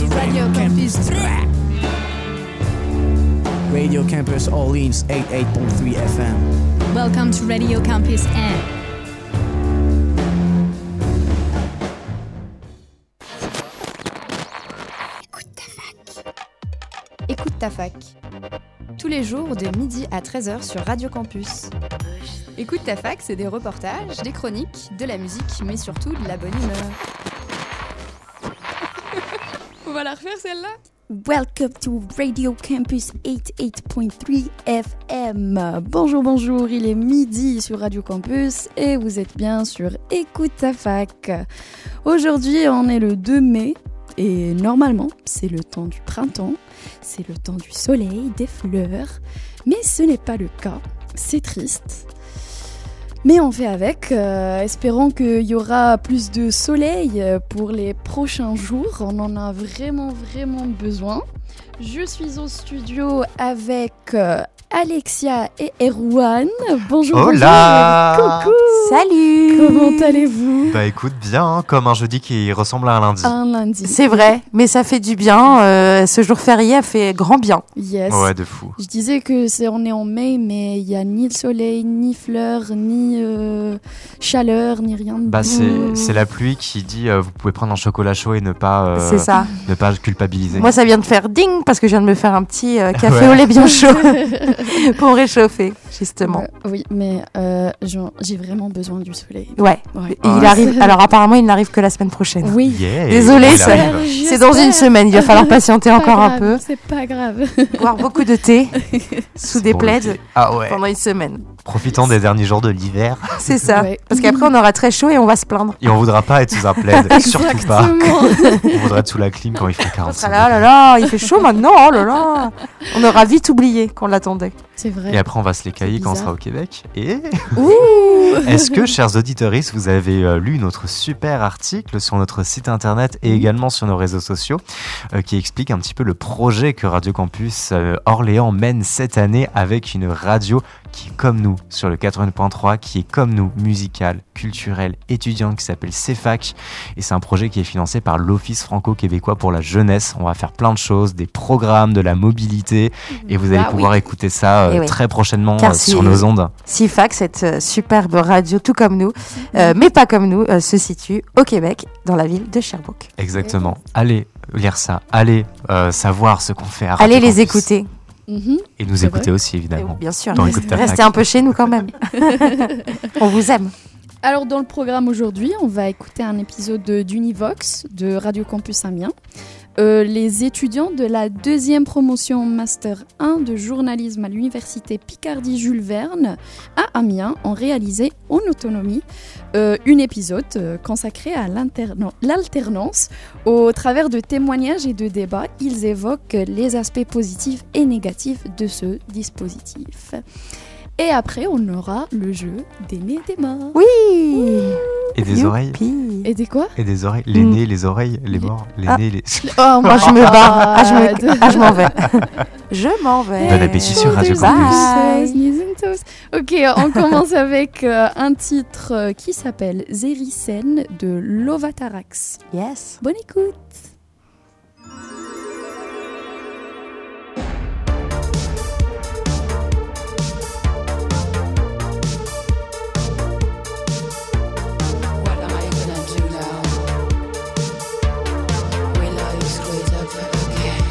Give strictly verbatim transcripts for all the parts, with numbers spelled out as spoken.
to Radio Campus. Radio Campus Orleans eighty-eight point three F M. Welcome to Radio Campus N. Écoute ta fac. Écoute ta fac. Tous les jours de midi à treize heures sur Radio Campus. Écoute ta fac, c'est des reportages, des chroniques, de la musique, mais surtout de la bonne humeur. On va la refaire celle-là ? Welcome to Radio Campus eighty-eight point three F M. Bonjour, bonjour, il est midi sur Radio Campus et vous êtes bien sur Écoute ta fac. Aujourd'hui, on est le deux mai et normalement, c'est le temps du printemps, c'est le temps du soleil, des fleurs, mais ce n'est pas le cas, c'est triste. Mais on fait avec, euh, espérons qu'il y aura plus de soleil pour les prochains jours. On en a vraiment, vraiment besoin. Je suis au studio avec euh, Alexia et Erwan. Bonjour, Hola. bonjour. Coucou. Salut. Comment allez-vous ? Bah écoute, bien, hein, comme un jeudi qui ressemble à un lundi. Un lundi. C'est vrai, mais ça fait du bien. Euh, ce jour férié a fait grand bien. Yes. Ouais, de fou. Je disais que c'est on est en mai, mais il y a ni le soleil, ni fleurs, ni euh, chaleur, ni rien de Bah beau. c'est, c'est la pluie qui dit euh, vous pouvez prendre un chocolat chaud et ne pas, euh, C'est ça. ne pas culpabiliser. Moi, ça vient de faire ding parce que je viens de me faire un petit euh, café Ouais. au lait bien chaud pour me réchauffer, justement. Euh, oui, mais euh, genre, j'ai vraiment besoin du soleil. Ouais. Ouais. Et il arrive. Alors apparemment, il n'arrive que la semaine prochaine. Oui. Yeah, Désolée, il ça- arrive. C'est dans une semaine. Il va falloir patienter Pas encore un grave, peu, C'est pas grave. boire beaucoup de thé sous C'est des pour le plaids thé. Ah ouais. pendant une semaine. Profitant des derniers jours de l'hiver. C'est ça. Ouais. Parce qu'après, on aura très chaud et on va se plaindre. Et on voudra pas être sous un plaid. Surtout pas. Exactement. On voudra être sous la clim quand il fait On quarante-cinq sera là, oh là là, il fait chaud maintenant, oh là là. On aura vite oublié qu'on l'attendait. C'est vrai. Et après, on va se les cailler C'est quand on bizarre. sera au Québec. Et Ouh. est-ce que, chers auditeurs, vous avez euh, lu notre super article sur notre site internet et également sur nos réseaux sociaux euh, qui explique un petit peu le projet que Radio Campus euh, Orléans mène cette année avec une radio qui est comme nous sur le quatre-vingts point trois, qui est comme nous musicale, culturelle, étudiante, qui s'appelle C F A C. Et c'est un projet qui est financé par l'Office franco-québécois pour la jeunesse. On va faire plein de choses, des programmes, de la mobilité. Et vous allez Ah pouvoir oui. écouter ça euh, Eh oui. très prochainement Car euh, si- sur nos ondes. C F A C, cette euh, superbe radio, tout comme nous, euh, mais pas comme nous, euh, se situe au Québec, dans la ville de Sherbrooke. Exactement. Allez lire ça, allez euh, savoir ce qu'on fait à Radio Allez les Campus. écouter, Mhm. Et nous C'est écouter vrai. aussi, évidemment. Et bien sûr. Dans Écoute ta Restez fac. un peu chez nous quand même. On vous aime. Alors dans le programme aujourd'hui, on va écouter un épisode de- d'Univox de Radio Campus Amiens. Euh, les étudiants de la deuxième promotion Master un de journalisme à l'université Picardie Jules Verne à Amiens ont réalisé en autonomie euh, un épisode euh, consacré à l'interna- l'alternance. Au travers de témoignages et de débats, ils évoquent les aspects positifs et négatifs de ce dispositif. Et après, on aura le jeu des nés et des morts. Oui. Et des oreilles. Youpi. Et des quoi? Et des oreilles. Les Mm. nez, les orereilles, les morts, les Ah. nés, les... Oh, Moi, je me barre. Ah, je, me... Arrête. ah, je m'en vais. Je m'en vais. Bon appétit sur Radio Bye. Campus. Bye. Ok, on commence avec euh, un titre euh, qui s'appelle Zéricène de Lovatarax. Yes. Bonne écoute. What am I gonna do now? Will I screw it up again?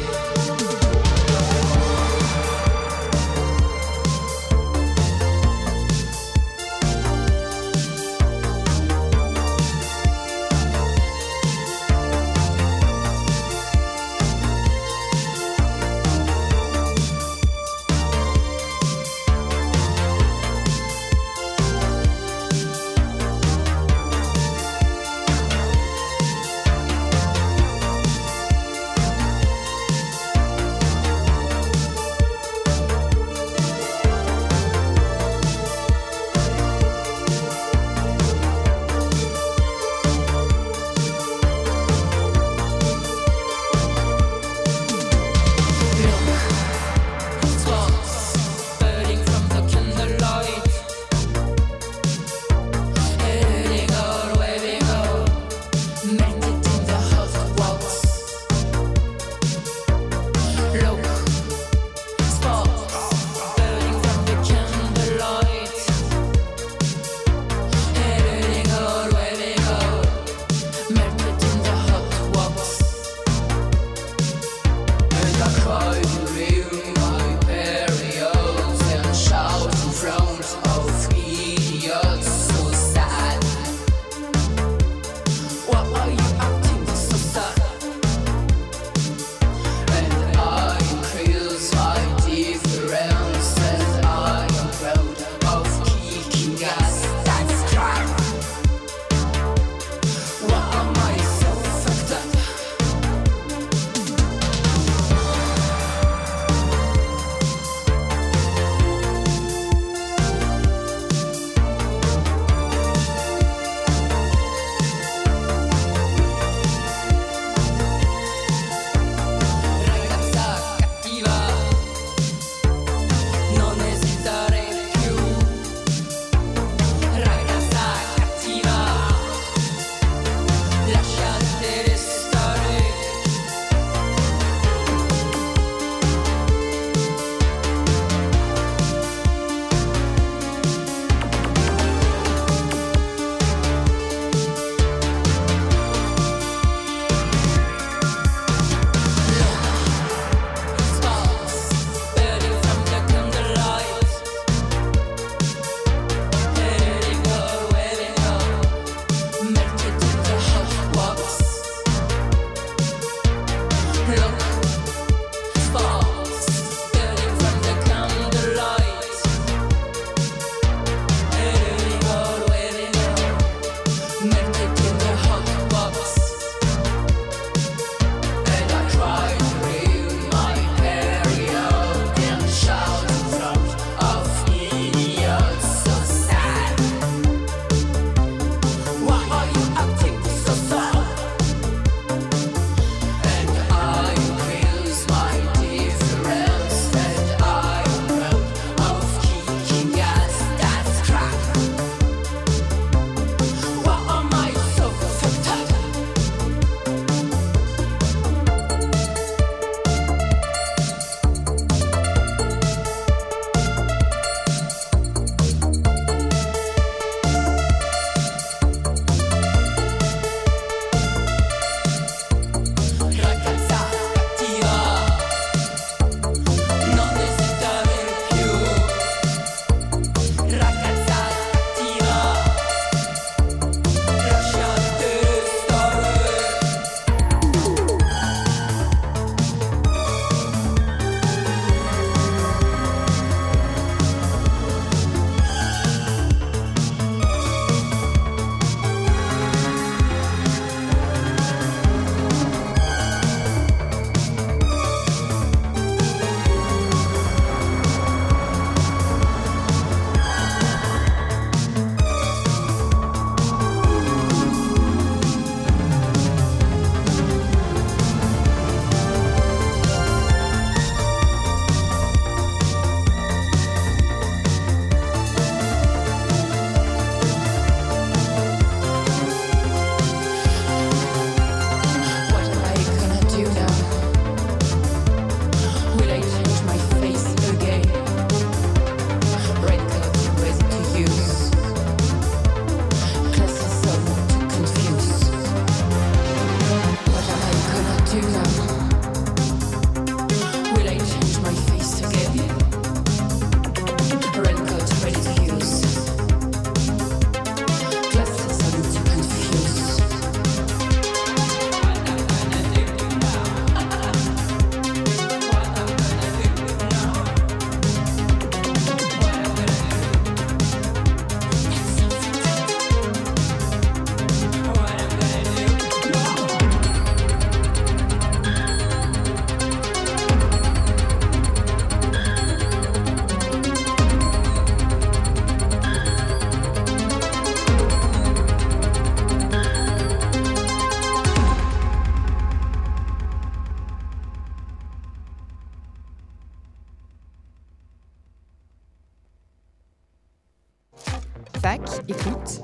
Fac, écoute.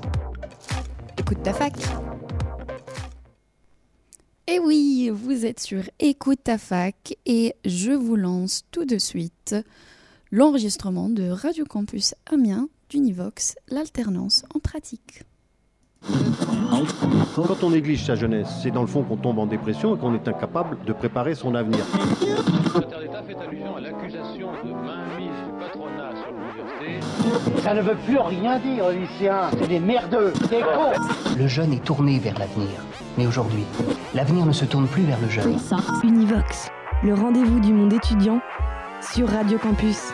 Écoute ta fac. Et oui, vous êtes sur Écoute ta fac et je vous lance tout de suite l'enregistrement de Radio Campus Amiens d'Univox, l'alternance en pratique. Quand on néglige sa jeunesse, c'est dans le fond qu'on tombe en dépression et qu'on est incapable de préparer son avenir. Le secrétaire d'État fait allusion à l'accusation de mainmise du patronat sur l'université. Ça ne veut plus rien dire, les lycéens. C'est des merdeux, des cons. Le jeune est tourné vers l'avenir. Mais aujourd'hui, l'avenir ne se tourne plus vers le jeune. Univox, le rendez-vous du monde étudiant sur Radio Campus.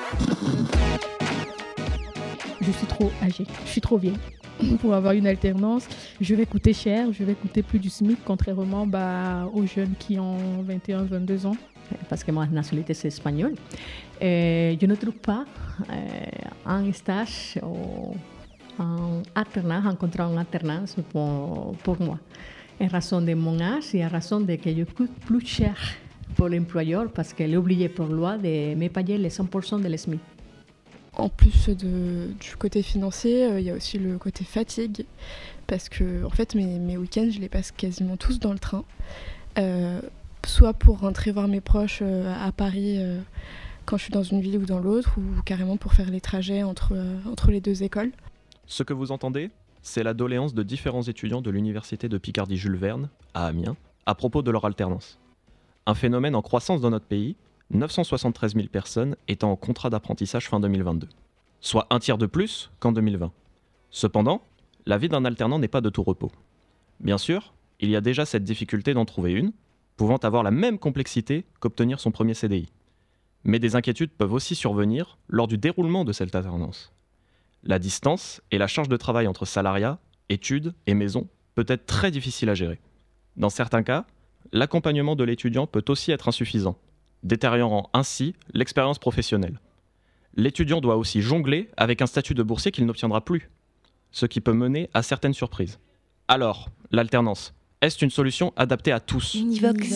Je suis trop âgée, je suis trop vieille pour avoir une alternance. Je vais coûter cher, je vais coûter plus du SMIC, contrairement bah, aux jeunes qui ont vingt et un, vingt-deux ans. Parce que ma nationalité c'est espagnole. Et je ne trouve pas euh, un stage ou un alternance, un contrat en alternance pour, pour moi. En raison de mon âge et en raison de que je coûte plus cher pour l'employeur parce qu'elle est obligée par loi de me payer les cent pour cent de SMIC. En plus de, du côté financier, il euh, y a aussi le côté fatigue, parce que en fait, mes, mes week-ends, je les passe quasiment tous dans le train, euh, soit pour rentrer voir mes proches euh, à Paris euh, quand je suis dans une ville ou dans l'autre, ou carrément pour faire les trajets entre, euh, entre les deux écoles. Ce que vous entendez, c'est la doléance de différents étudiants de l'université de Picardie-Jules Verne, à Amiens, à propos de leur alternance. Un phénomène en croissance dans notre pays, neuf cent soixante-treize mille personnes étant en contrat d'apprentissage fin deux mille vingt-deux, soit un tiers de plus qu'en deux mille vingt. Cependant, la vie d'un alternant n'est pas de tout repos. Bien sûr, il y a déjà cette difficulté d'en trouver une, pouvant avoir la même complexité qu'obtenir son premier C D I. Mais des inquiétudes peuvent aussi survenir lors du déroulement de cette alternance. La distance et la charge de travail entre salariat, études et maison peut être très difficile à gérer. Dans certains cas, l'accompagnement de l'étudiant peut aussi être insuffisant, détériorant ainsi l'expérience professionnelle. L'étudiant doit aussi jongler avec un statut de boursier qu'il n'obtiendra plus, ce qui peut mener à certaines surprises. Alors, l'alternance, est-ce une solution adaptée à tous ? Univox.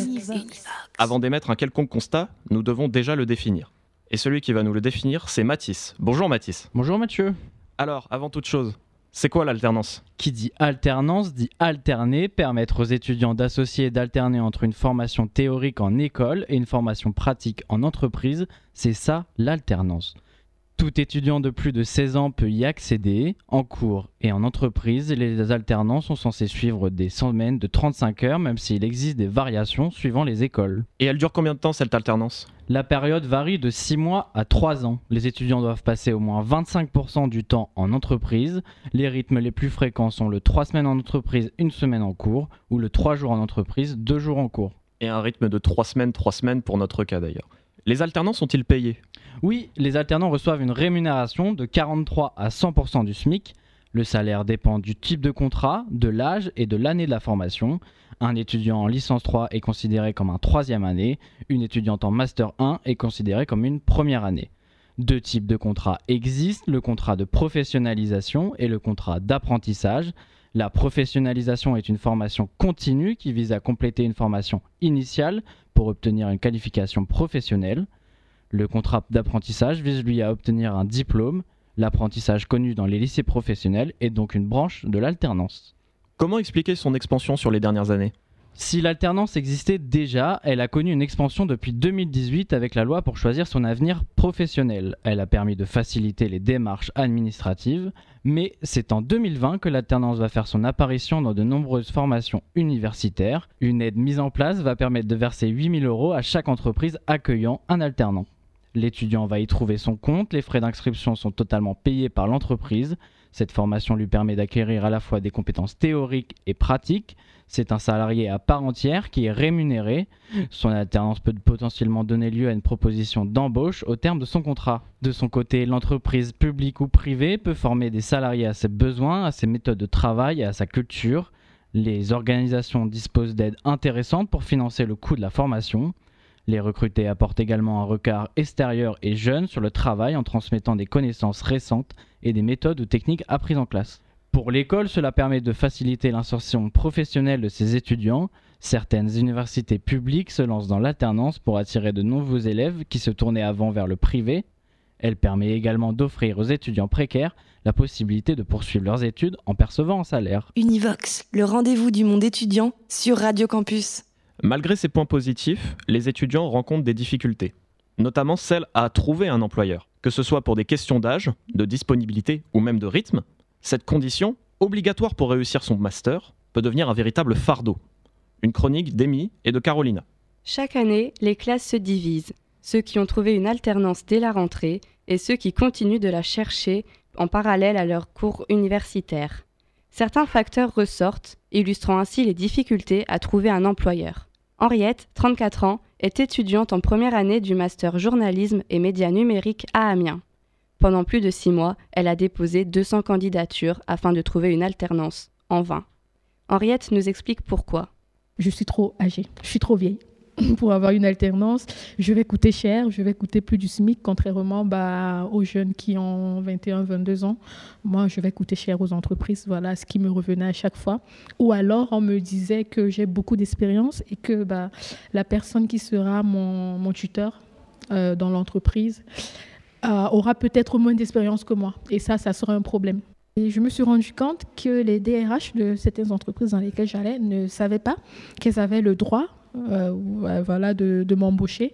Avant d'émettre un quelconque constat, nous devons déjà le définir. Et celui qui va nous le définir, c'est Mathis. Bonjour Mathis. Bonjour Mathieu. Alors, avant toute chose, c'est quoi l'alternance ? Qui dit alternance dit alterner, permettre aux étudiants d'associer et d'alterner entre une formation théorique en école et une formation pratique en entreprise. C'est ça l'alternance. Tout étudiant de plus de seize ans peut y accéder. En cours et en entreprise, les alternants sont censés suivre des semaines de trente-cinq heures, même s'il existe des variations suivant les écoles. Et elle dure combien de temps cette alternance ? La période varie de six mois à trois ans. Les étudiants doivent passer au moins vingt-cinq pour cent du temps en entreprise. Les rythmes les plus fréquents sont le trois semaines en entreprise, une semaine en cours, ou le trois jours en entreprise, deux jours en cours. Et un rythme de trois semaines, trois semaines pour notre cas d'ailleurs. Les alternants sont-ils payés ? Oui, les alternants reçoivent une rémunération de quarante-trois à cent pour cent du SMIC. Le salaire dépend du type de contrat, de l'âge et de l'année de la formation. Un étudiant en licence trois est considéré comme un troisième année. Une étudiante en master un est considérée comme une première année. Deux types de contrats existent, le contrat de professionnalisation et le contrat d'apprentissage. La professionnalisation est une formation continue qui vise à compléter une formation initiale pour obtenir une qualification professionnelle. Le contrat d'apprentissage vise lui à obtenir un diplôme. L'apprentissage connu dans les lycées professionnels est donc une branche de l'alternance. Comment expliquer son expansion sur les dernières années ? Si l'alternance existait déjà, elle a connu une expansion depuis deux mille dix-huit avec la loi pour choisir son avenir professionnel. Elle a permis de faciliter les démarches administratives, mais c'est en deux mille vingt que l'alternance va faire son apparition dans de nombreuses formations universitaires. Une aide mise en place va permettre de verser huit mille euros à chaque entreprise accueillant un alternant. L'étudiant va y trouver son compte, les frais d'inscription sont totalement payés par l'entreprise. Cette formation lui permet d'acquérir à la fois des compétences théoriques et pratiques. C'est un salarié à part entière qui est rémunéré. Son alternance peut potentiellement donner lieu à une proposition d'embauche au terme de son contrat. De son côté, l'entreprise publique ou privée peut former des salariés à ses besoins, à ses méthodes de travail et à sa culture. Les organisations disposent d'aides intéressantes pour financer le coût de la formation. Les recrutés apportent également un regard extérieur et jeune sur le travail en transmettant des connaissances récentes et des méthodes ou techniques apprises en classe. Pour l'école, cela permet de faciliter l'insertion professionnelle de ses étudiants. Certaines universités publiques se lancent dans l'alternance pour attirer de nouveaux élèves qui se tournaient avant vers le privé. Elle permet également d'offrir aux étudiants précaires la possibilité de poursuivre leurs études en percevant un salaire. Univox, le rendez-vous du monde étudiant sur Radio Campus. Malgré ces points positifs, les étudiants rencontrent des difficultés, notamment celle à trouver un employeur, que ce soit pour des questions d'âge, de disponibilité ou même de rythme. Cette condition, obligatoire pour réussir son master, peut devenir un véritable fardeau. Une chronique d'Amy et de Carolina. Chaque année, les classes se divisent. Ceux qui ont trouvé une alternance dès la rentrée et ceux qui continuent de la chercher en parallèle à leurs cours universitaires. Certains facteurs ressortent, illustrant ainsi les difficultés à trouver un employeur. Henriette, trente-quatre ans, est étudiante en première année du master journalisme et médias numériques à Amiens. Pendant plus de six mois, elle a déposé deux cents candidatures afin de trouver une alternance, en vain. Henriette nous explique pourquoi. Je suis trop âgée, je suis trop vieille pour avoir une alternance. Je vais coûter cher, je vais coûter plus du SMIC, contrairement bah, aux jeunes qui ont vingt et un vingt-deux ans. Moi, je vais coûter cher aux entreprises, voilà ce qui me revenait à chaque fois. Ou alors, on me disait que j'ai beaucoup d'expérience et que bah, la personne qui sera mon, mon tuteur euh, dans l'entreprise euh, aura peut-être moins d'expérience que moi. Et ça, ça sera un problème. Et je me suis rendu compte que les D R H de certaines entreprises dans lesquelles j'allais ne savaient pas qu'elles avaient le droit euh, voilà, de, de m'embaucher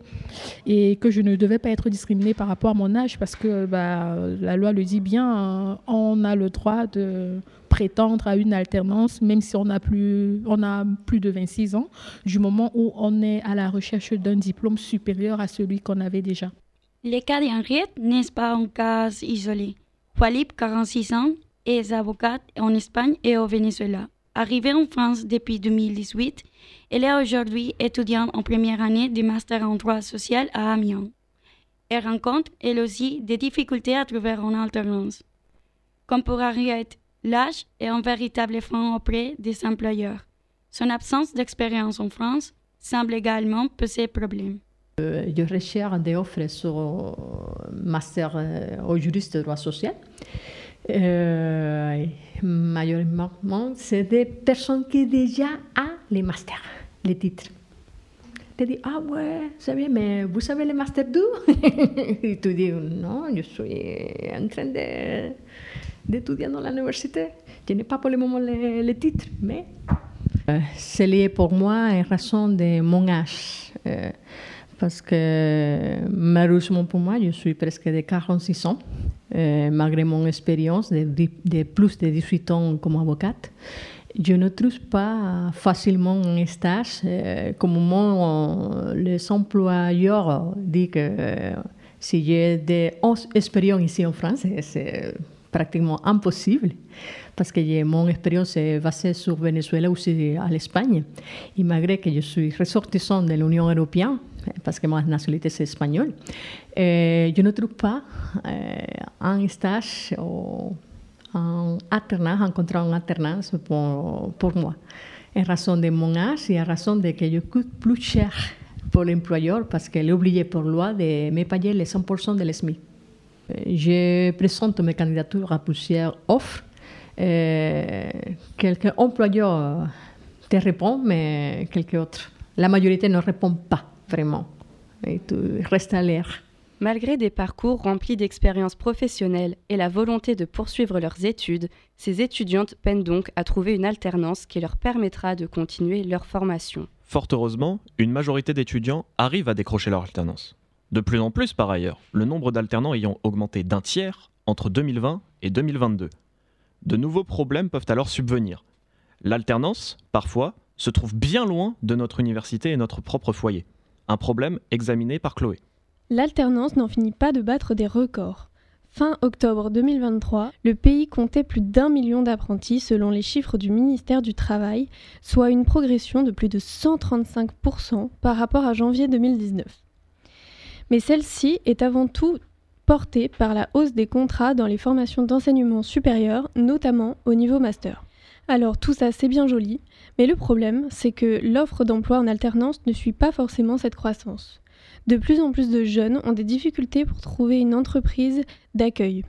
et que je ne devais pas être discriminée par rapport à mon âge parce que bah, la loi le dit bien, euh, on a le droit de prétendre à une alternance même si on a plus, on a plus de vingt-six ans, du moment où on est à la recherche d'un diplôme supérieur à celui qu'on avait déjà. Le cas d'Henriette n'est pas un cas isolé. Walib, quarante-six ans, est avocate en Espagne et au Venezuela. Arrivée en France depuis deux mille dix-huit, elle est aujourd'hui étudiante en première année du master en droit social à Amiens. Elle rencontre, elle aussi, des difficultés à trouver en alternance. Comme pour Henriette, l'âge est un véritable frein auprès des employeurs. Son absence d'expérience en France semble également poser problème. Euh, je recherche des offres sur euh, master euh, au juriste de droit social. Euh, majoritairement, c'est des personnes qui déjà ont les masters, les titres. Tu dis, ah ouais, c'est bien, mais vous savez le master d'où? Et tu dis, non, je suis en train de, d'étudier dans l'université. Je n'ai pas pour le moment le, le titre, mais euh, c'est lié pour moi en raison de mon âge. Euh, parce que malheureusement pour moi, je suis presque de quarante-six ans, euh, malgré mon expérience de, de plus de dix-huit ans comme avocate. Je ne trouve pas facilement un stage. Euh, comme moi, les employeurs disent que euh, si j'ai des expériences ici en France, c'est pratiquement impossible parce que mon expérience est basée sur Venezuela ou aussi à l'Espagne. Et malgré que je suis ressortissant de l'Union européenne, parce que ma nationalité c'est espagnole, euh, je ne trouve pas euh, un stage ou en alternance, un contrat en alternance pour, pour moi, en raison de mon âge et en raison de que je coûte plus cher pour l'employeur parce qu'elle est obligée par loi de me payer les cent pour cent de l'S M I. Je présente mes candidatures à plusieurs offres. Euh, quelques employeurs te répondent, mais quelques autres. La majorité ne répond pas vraiment. Et tu restes à l'air. Malgré des parcours remplis d'expériences professionnelles et la volonté de poursuivre leurs études, ces étudiantes peinent donc à trouver une alternance qui leur permettra de continuer leur formation. Fort heureusement, une majorité d'étudiants arrivent à décrocher leur alternance. De plus en plus, par ailleurs, le nombre d'alternants ayant augmenté d'un tiers entre deux mille vingt et deux mille vingt-deux. De nouveaux problèmes peuvent alors subvenir. L'alternance, parfois, se trouve bien loin de notre université et notre propre foyer. Un problème examiné par Chloé. L'alternance n'en finit pas de battre des records. Fin octobre deux mille vingt-trois, le pays comptait plus d'un million d'apprentis selon les chiffres du ministère du Travail, soit une progression de plus de cent trente-cinq pour cent par rapport à janvier deux mille dix-neuf. Mais celle-ci est avant tout portée par la hausse des contrats dans les formations d'enseignement supérieur, notamment au niveau master. Alors tout ça c'est bien joli, mais le problème c'est que l'offre d'emploi en alternance ne suit pas forcément cette croissance. De plus en plus de jeunes ont des difficultés pour trouver une entreprise d'accueil.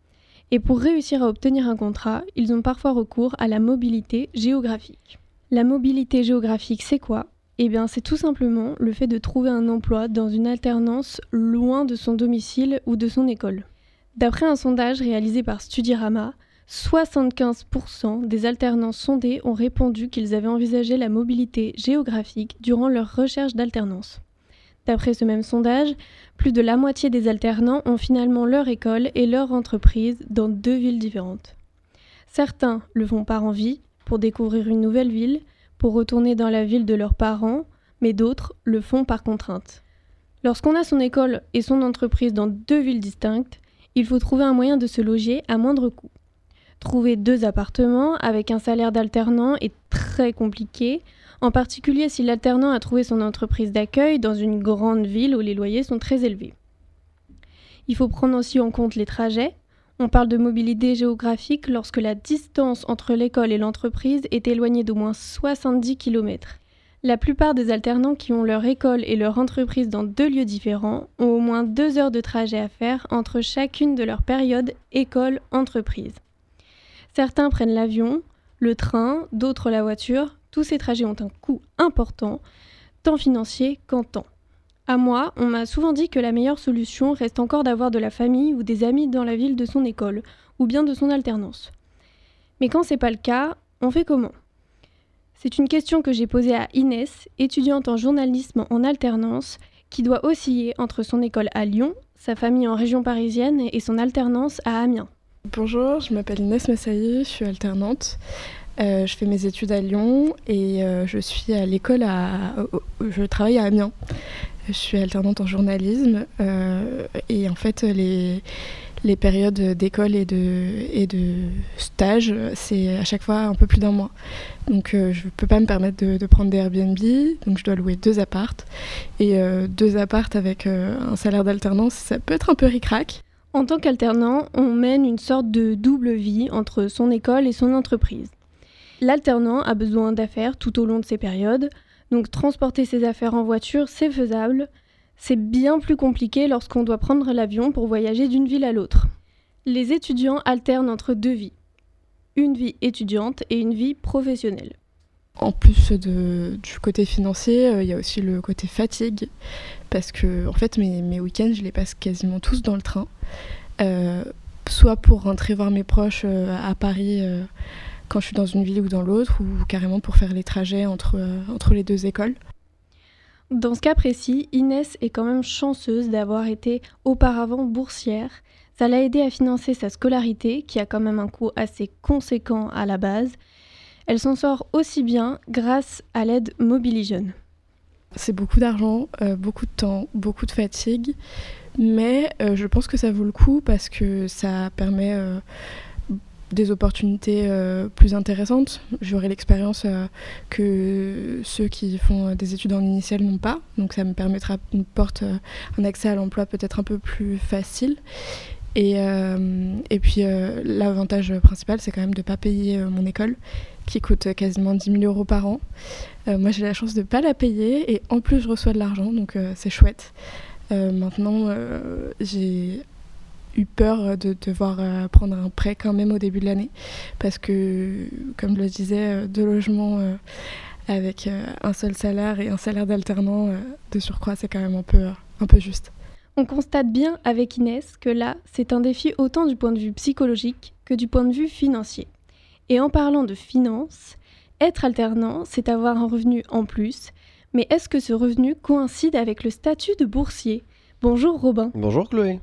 Et pour réussir à obtenir un contrat, ils ont parfois recours à la mobilité géographique. La mobilité géographique, c'est quoi ? Eh bien, c'est tout simplement le fait de trouver un emploi dans une alternance loin de son domicile ou de son école. D'après un sondage réalisé par Studirama, soixante-quinze pour cent des alternants sondés ont répondu qu'ils avaient envisagé la mobilité géographique durant leur recherche d'alternance. D'après ce même sondage, plus de la moitié des alternants ont finalement leur école et leur entreprise dans deux villes différentes. Certains le font par envie, pour découvrir une nouvelle ville, pour retourner dans la ville de leurs parents, mais d'autres le font par contrainte. Lorsqu'on a son école et son entreprise dans deux villes distinctes, il faut trouver un moyen de se loger à moindre coût. Trouver deux appartements avec un salaire d'alternant est très compliqué, en particulier si l'alternant a trouvé son entreprise d'accueil dans une grande ville où les loyers sont très élevés. Il faut prendre aussi en compte les trajets. On parle de mobilité géographique lorsque la distance entre l'école et l'entreprise est éloignée d'au moins soixante-dix kilomètres. La plupart des alternants qui ont leur école et leur entreprise dans deux lieux différents ont au moins deux heures de trajet à faire entre chacune de leurs périodes école-entreprise. Certains prennent l'avion, le train, d'autres la voiture. Tous ces trajets ont un coût important, tant financier qu'en temps. À moi, on m'a souvent dit que la meilleure solution reste encore d'avoir de la famille ou des amis dans la ville de son école, ou bien de son alternance. Mais quand c'est pas le cas, on fait comment ? C'est une question que j'ai posée à Inès, étudiante en journalisme en alternance, qui doit osciller entre son école à Lyon, sa famille en région parisienne et son alternance à Amiens. Bonjour, je m'appelle Inès Messailly, je suis alternante. Euh, je fais mes études à Lyon et euh, je suis à l'école à... Je travaille à Amiens. Je suis alternante en journalisme euh, et en fait les, les périodes d'école et de, et de stage, c'est à chaque fois un peu plus d'un mois. Donc euh, je ne peux pas me permettre de, de prendre des Airbnb, donc je dois louer deux appartes. Et euh, deux appartes avec euh, un salaire d'alternance, ça peut être un peu ric-rac. En tant qu'alternant, on mène une sorte de double vie entre son école et son entreprise. L'alternant a besoin d'affaires tout au long de ces périodes, donc transporter ses affaires en voiture, c'est faisable. C'est bien plus compliqué lorsqu'on doit prendre l'avion pour voyager d'une ville à l'autre. Les étudiants alternent entre deux vies, une vie étudiante et une vie professionnelle. En plus de, du côté financier, il euh, y a aussi le côté fatigue, parce que en fait, mes, mes week-ends, je les passe quasiment tous dans le train, euh, soit pour rentrer voir mes proches euh, à Paris euh, quand je suis dans une ville ou dans l'autre, ou carrément pour faire les trajets entre, euh, entre les deux écoles. Dans ce cas précis, Inès est quand même chanceuse d'avoir été auparavant boursière. Ça l'a aidée à financer sa scolarité, qui a quand même un coût assez conséquent à la base. Elle s'en sort aussi bien grâce à l'aide Mobilijeunes. C'est beaucoup d'argent, euh, beaucoup de temps, beaucoup de fatigue, mais euh, je pense que ça vaut le coup parce que ça permet euh, des opportunités euh, plus intéressantes. J'aurai l'expérience euh, que ceux qui font des études en initiale n'ont pas, donc ça me permettra une porte, euh, un accès à l'emploi peut-être un peu plus facile. Et, euh, et puis euh, l'avantage principal, c'est quand même de ne pas payer euh, mon école, qui coûte quasiment dix mille euros par an. Euh, moi, j'ai la chance de ne pas la payer et en plus, je reçois de l'argent, donc euh, c'est chouette. Euh, maintenant, euh, j'ai eu peur de devoir euh, prendre un prêt quand même au début de l'année parce que, comme je le disais, deux logements euh, avec euh, un seul salaire et un salaire d'alternant euh, de surcroît, c'est quand même un peu, euh, un peu juste. On constate bien avec Inès que là, c'est un défi autant du point de vue psychologique que du point de vue financier. Et en parlant de finances, être alternant, c'est avoir un revenu en plus. Mais est-ce que ce revenu coïncide avec le statut de boursier ? Bonjour Robin. Bonjour Chloé.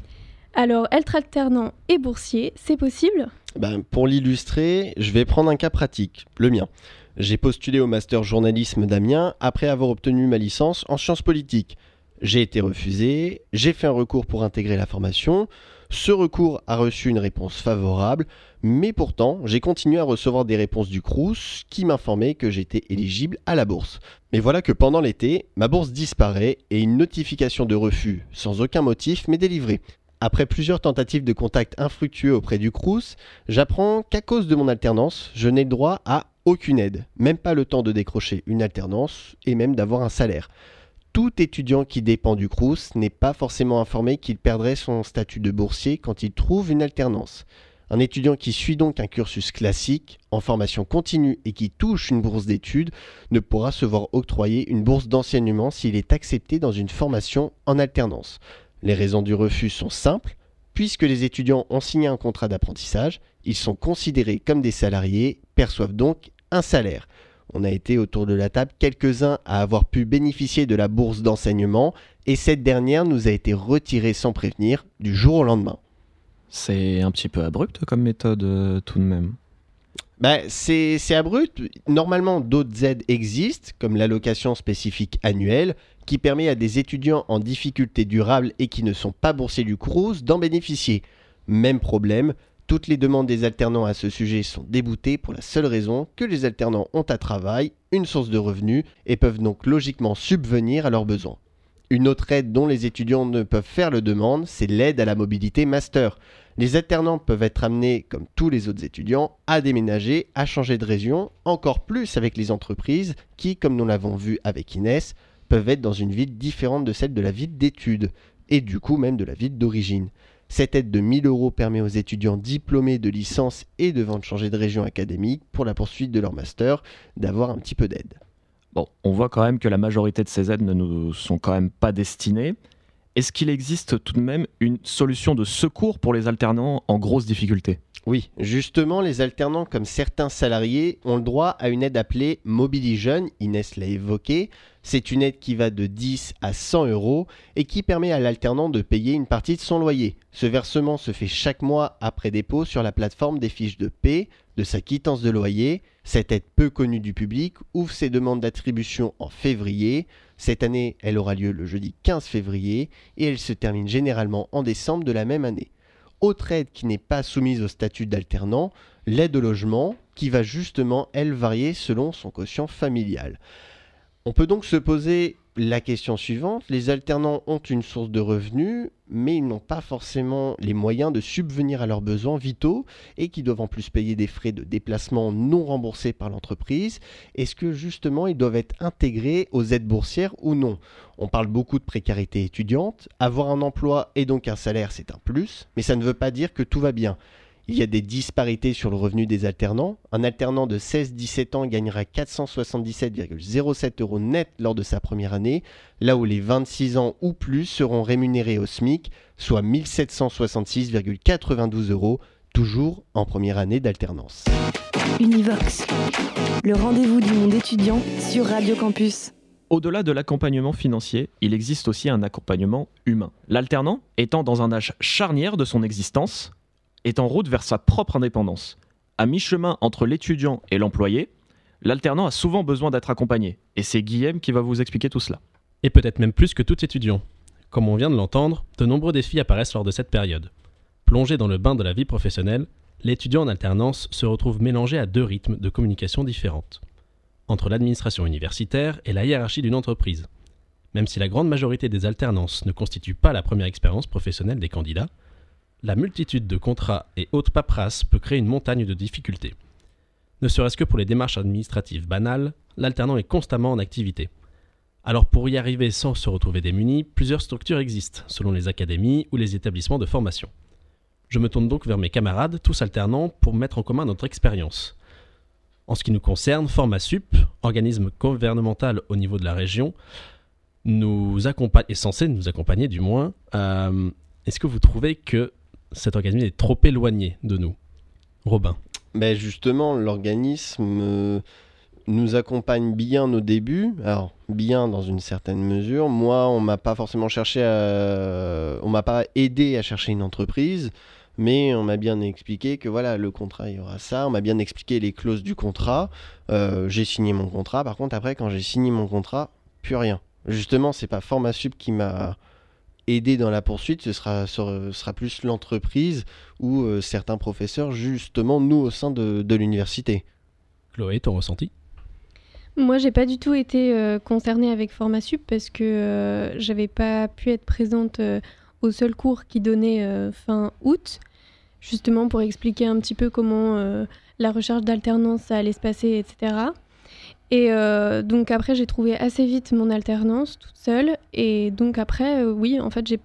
Alors, être alternant et boursier, c'est possible ? Ben, pour l'illustrer, je vais prendre un cas pratique, le mien. J'ai postulé au master journalisme d'Amiens après avoir obtenu ma licence en sciences politiques. J'ai été refusé, j'ai fait un recours pour intégrer la formation. Ce recours a reçu une réponse favorable, mais pourtant, j'ai continué à recevoir des réponses du Crous qui m'informaient que j'étais éligible à la bourse. Mais voilà que pendant l'été, ma bourse disparaît et une notification de refus, sans aucun motif, m'est délivrée. Après plusieurs tentatives de contact infructueux auprès du Crous, j'apprends qu'à cause de mon alternance, je n'ai le droit à aucune aide, même pas le temps de décrocher une alternance et même d'avoir un salaire. Tout étudiant qui dépend du Crous n'est pas forcément informé qu'il perdrait son statut de boursier quand il trouve une alternance. Un étudiant qui suit donc un cursus classique, en formation continue et qui touche une bourse d'études, ne pourra se voir octroyer une bourse d'enseignement s'il est accepté dans une formation en alternance. Les raisons du refus sont simples. Puisque les étudiants ont signé un contrat d'apprentissage, ils sont considérés comme des salariés, perçoivent donc un salaire. On a été autour de la table quelques-uns à avoir pu bénéficier de la bourse d'enseignement et cette dernière nous a été retirée sans prévenir du jour au lendemain. C'est un petit peu abrupt comme méthode euh, tout de même. Bah, c'est, c'est abrupt. Normalement, d'autres aides existent, comme l'allocation spécifique annuelle, qui permet à des étudiants en difficulté durable et qui ne sont pas boursiers du Crous d'en bénéficier. Même problème, toutes les demandes des alternants à ce sujet sont déboutées pour la seule raison que les alternants ont un travail, une source de revenus et peuvent donc logiquement subvenir à leurs besoins. Une autre aide dont les étudiants ne peuvent faire le demande, c'est l'aide à la mobilité master. Les alternants peuvent être amenés, comme tous les autres étudiants, à déménager, à changer de région, encore plus avec les entreprises qui, comme nous l'avons vu avec Inès, peuvent être dans une ville différente de celle de la ville d'études, et du coup même de la ville d'origine. Cette aide de mille euros permet aux étudiants diplômés de licence et devant changer de région académique pour la poursuite de leur master d'avoir un petit peu d'aide. Bon, on voit quand même que la majorité de ces aides ne nous sont quand même pas destinées. Est-ce qu'il existe tout de même une solution de secours pour les alternants en grosse difficulté ? Oui, justement, les alternants, comme certains salariés, ont le droit à une aide appelée Mobilijeunes, Inès l'a évoqué. C'est une aide qui va de dix à cent euros et qui permet à l'alternant de payer une partie de son loyer. Ce versement se fait chaque mois après dépôt sur la plateforme des fiches de paie de sa quittance de loyer. Cette aide peu connue du public ouvre ses demandes d'attribution en février. Cette année, elle aura lieu le jeudi quinze février et elle se termine généralement en décembre de la même année. autre aide qui n'est pas soumise au statut d'alternant, l'aide au logement, qui va justement, elle, varier selon son quotient familial. On peut donc se poser la question suivante, les alternants ont une source de revenus, mais ils n'ont pas forcément les moyens de subvenir à leurs besoins vitaux et qui doivent en plus payer des frais de déplacement non remboursés par l'entreprise. Est-ce que justement ils doivent être intégrés aux aides boursières ou non ? On parle beaucoup de précarité étudiante, avoir un emploi et donc un salaire c'est un plus, mais ça ne veut pas dire que tout va bien. Il y a des disparités sur le revenu des alternants. Un alternant de seize à dix-sept ans gagnera quatre cent soixante-dix-sept virgule zéro sept euros net lors de sa première année, là où les vingt-six ans ou plus seront rémunérés au SMIC, soit mille sept cent soixante-six virgule quatre-vingt-douze euros, toujours en première année d'alternance. Univox, le rendez-vous du monde étudiant sur Radio Campus. Au-delà de l'accompagnement financier, il existe aussi un accompagnement humain. L'alternant, étant dans un âge charnière de son existence, est en route vers sa propre indépendance. À mi-chemin entre l'étudiant et l'employé, l'alternant a souvent besoin d'être accompagné. Et c'est Guillaume qui va vous expliquer tout cela. Et peut-être même plus que tout étudiant. Comme on vient de l'entendre, de nombreux défis apparaissent lors de cette période. Plongé dans le bain de la vie professionnelle, l'étudiant en alternance se retrouve mélangé à deux rythmes de communication différentes. Entre l'administration universitaire et la hiérarchie d'une entreprise. Même si la grande majorité des alternances ne constitue pas la première expérience professionnelle des candidats, la multitude de contrats et autres paperasses peut créer une montagne de difficultés. Ne serait-ce que pour les démarches administratives banales, l'alternant est constamment en activité. Alors pour y arriver sans se retrouver démuni, plusieurs structures existent, selon les académies ou les établissements de formation. Je me tourne donc vers mes camarades, tous alternants, pour mettre en commun notre expérience. En ce qui nous concerne, Formasup, organisme gouvernemental au niveau de la région, nous accompagne, est censé nous accompagner du moins. Euh, est-ce que vous trouvez que cet organisme est trop éloigné de nous ? Robin. Ben justement, l'organisme euh, nous accompagne bien au début, alors bien dans une certaine mesure. Moi, on m'a pas forcément cherché à... on m'a pas aidé à chercher une entreprise, mais on m'a bien expliqué que voilà, le contrat, il y aura ça. On m'a bien expliqué les clauses du contrat. Euh, j'ai signé mon contrat. Par contre, après, quand j'ai signé mon contrat, plus rien. Justement, c'est pas Formasup qui m'a aider dans la poursuite, ce sera, ce sera plus l'entreprise ou euh, certains professeurs, justement, nous, au sein de, de l'université. Chloé, ton ressenti ? Moi, j'ai pas du tout été euh, concernée avec Formasup parce que euh, j'avais pas pu être présente euh, au seul cours qui donnait euh, fin août, justement pour expliquer un petit peu comment euh, la recherche d'alternance ça allait se passer, et cetera. Et euh, donc après, j'ai trouvé assez vite mon alternance toute seule. Et donc après, euh, oui, en fait, j'ai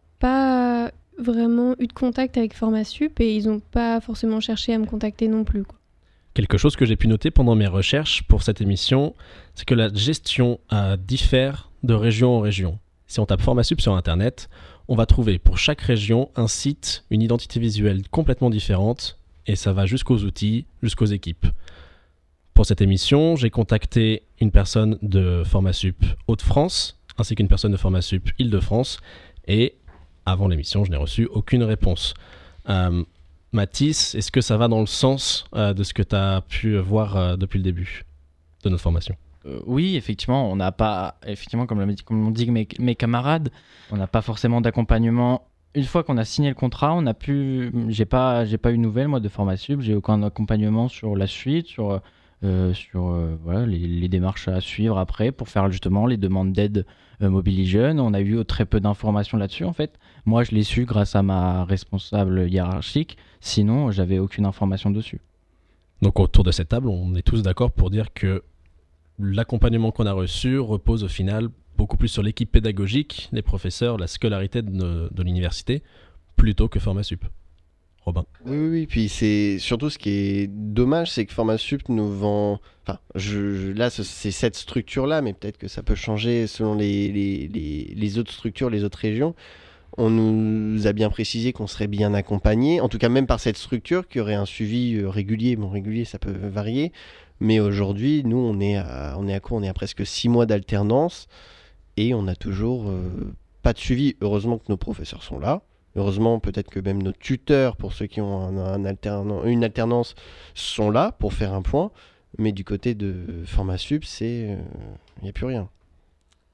pas vraiment eu de contact avec Formasup et ils n'ont pas forcément cherché à me contacter non plus, quoi. Quelque chose que j'ai pu noter pendant mes recherches pour cette émission, c'est que la gestion euh, diffère de région en région. Si on tape Formasup sur Internet, on va trouver pour chaque région un site, une identité visuelle complètement différente, et ça va jusqu'aux outils, jusqu'aux équipes. Pour cette émission, j'ai contacté une personne de Formasup Hauts-de-France, ainsi qu'une personne de Formasup Île-de-France, et avant l'émission, je n'ai reçu aucune réponse. Euh, Mathis, est-ce que ça va dans le sens euh, de ce que tu as pu voir euh, depuis le début de notre formation ? Euh, oui, effectivement, on n'a pas, effectivement, comme l'ont dit, comme l'ont dit mes, mes camarades, on n'a pas forcément d'accompagnement. Une fois qu'on a signé le contrat, on a pu, j'ai pas, j'ai pas eu de nouvelles moi de Formasup, j'ai aucun accompagnement sur la suite, sur, euh, sur euh, voilà, les, les démarches à suivre après pour faire justement les demandes d'aide euh, Mobili Jeunes. On a eu très peu d'informations là-dessus en fait. Moi, je l'ai su grâce à ma responsable hiérarchique. Sinon, j'avais aucune information dessus. Donc autour de cette table, on est tous d'accord pour dire que l'accompagnement qu'on a reçu repose au final beaucoup plus sur l'équipe pédagogique, les professeurs, la scolarité de, de l'université, plutôt que Formasup. Robin. Oui, oui, oui. Puis c'est surtout ce qui est dommage, c'est que Formasup nous vend. Enfin, je, je, là, c'est cette structure-là, mais peut-être que ça peut changer selon les, les, les, les autres structures, les autres régions. On nous a bien précisé qu'on serait bien accompagné, en tout cas même par cette structure, qu'il y aurait un suivi régulier. Bon, régulier, ça peut varier, mais aujourd'hui, nous, on est à, on est à quoi ? On est à presque six mois d'alternance et on n'a toujours euh, pas de suivi. Heureusement que nos professeurs sont là. Heureusement, peut-être que même nos tuteurs, pour ceux qui ont un, un alternant, une alternance, sont là pour faire un point. Mais du côté de Formasup, c'est, il euh, n'y a plus rien.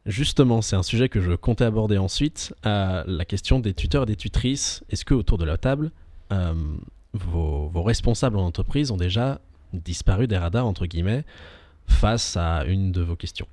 Justement, c'est un sujet que je comptais aborder ensuite, euh, la question des tuteurs et des tutrices. Est-ce que autour de la table, euh, vos, vos responsables en entreprise ont déjà disparu des radars, entre guillemets, face à une de vos questions?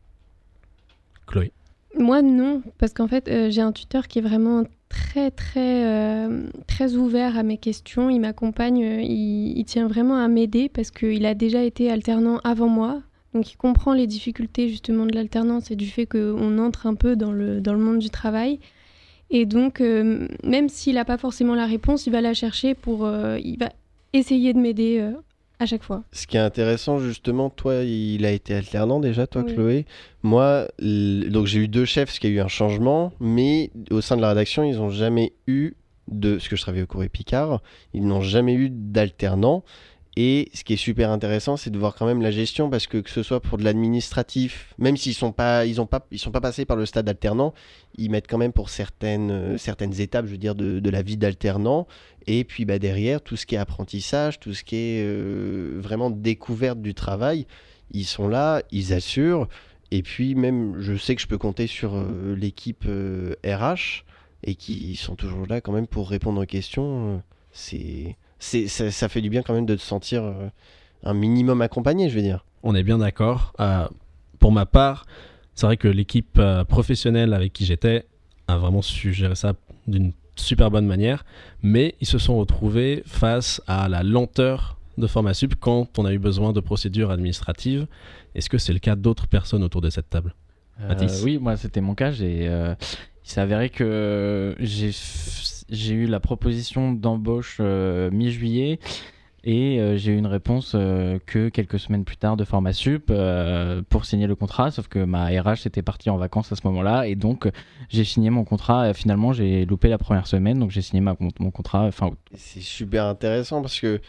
Chloé? Moi, non, parce qu'en fait, euh, j'ai un tuteur qui est vraiment très, très, euh, très ouvert à mes questions. Il m'accompagne, euh, il, il tient vraiment à m'aider parce qu'il a déjà été alternant avant moi. Donc, il comprend les difficultés justement de l'alternance et du fait qu'on entre un peu dans le, dans le monde du travail. Et donc, euh, même s'il n'a pas forcément la réponse, il va la chercher pour... Euh, il va essayer de m'aider euh, à chaque fois. Ce qui est intéressant, justement, toi, il a été alternant déjà, toi, Oui. Chloé. Moi, l- donc j'ai eu deux chefs, parce qu'il y a eu un changement, mais au sein de la rédaction, ils n'ont jamais eu de... Parce que je travaillais au Courrier Picard, ils n'ont jamais eu d'alternant. Et ce qui est super intéressant, c'est de voir quand même la gestion, parce que que ce soit pour de l'administratif, même s'ils sont pas, ils ont pas, ils sont pas passés par le stade alternant, ils mettent quand même pour certaines, euh, certaines étapes, je veux dire, de, de la vie d'alternant. Et puis bah, derrière, tout ce qui est apprentissage, tout ce qui est euh, vraiment découverte du travail, ils sont là, ils assurent. Et puis même, je sais que je peux compter sur euh, l'équipe euh, R H, et qui sont toujours là quand même pour répondre aux questions. Euh, c'est... C'est, ça, ça fait du bien quand même de te sentir euh, un minimum accompagné, je veux dire. On est bien d'accord. Euh, pour ma part, c'est vrai que l'équipe euh, professionnelle avec qui j'étais a vraiment su gérer ça d'une super bonne manière, mais ils se sont retrouvés face à la lenteur de Formasup quand on a eu besoin de procédures administratives. Est-ce que c'est le cas d'autres personnes autour de cette table? Euh, Mathis? Oui, moi c'était mon cas. J'ai, euh, il s'est avéré que j'ai, j'ai eu la proposition d'embauche euh, mi-juillet et euh, j'ai eu une réponse euh, que quelques semaines plus tard de Formasup euh, pour signer le contrat, sauf que ma R H était partie en vacances à ce moment-là et donc j'ai signé mon contrat. Et finalement, j'ai loupé la première semaine, donc j'ai signé ma, mon contrat fin août. C'est super intéressant parce que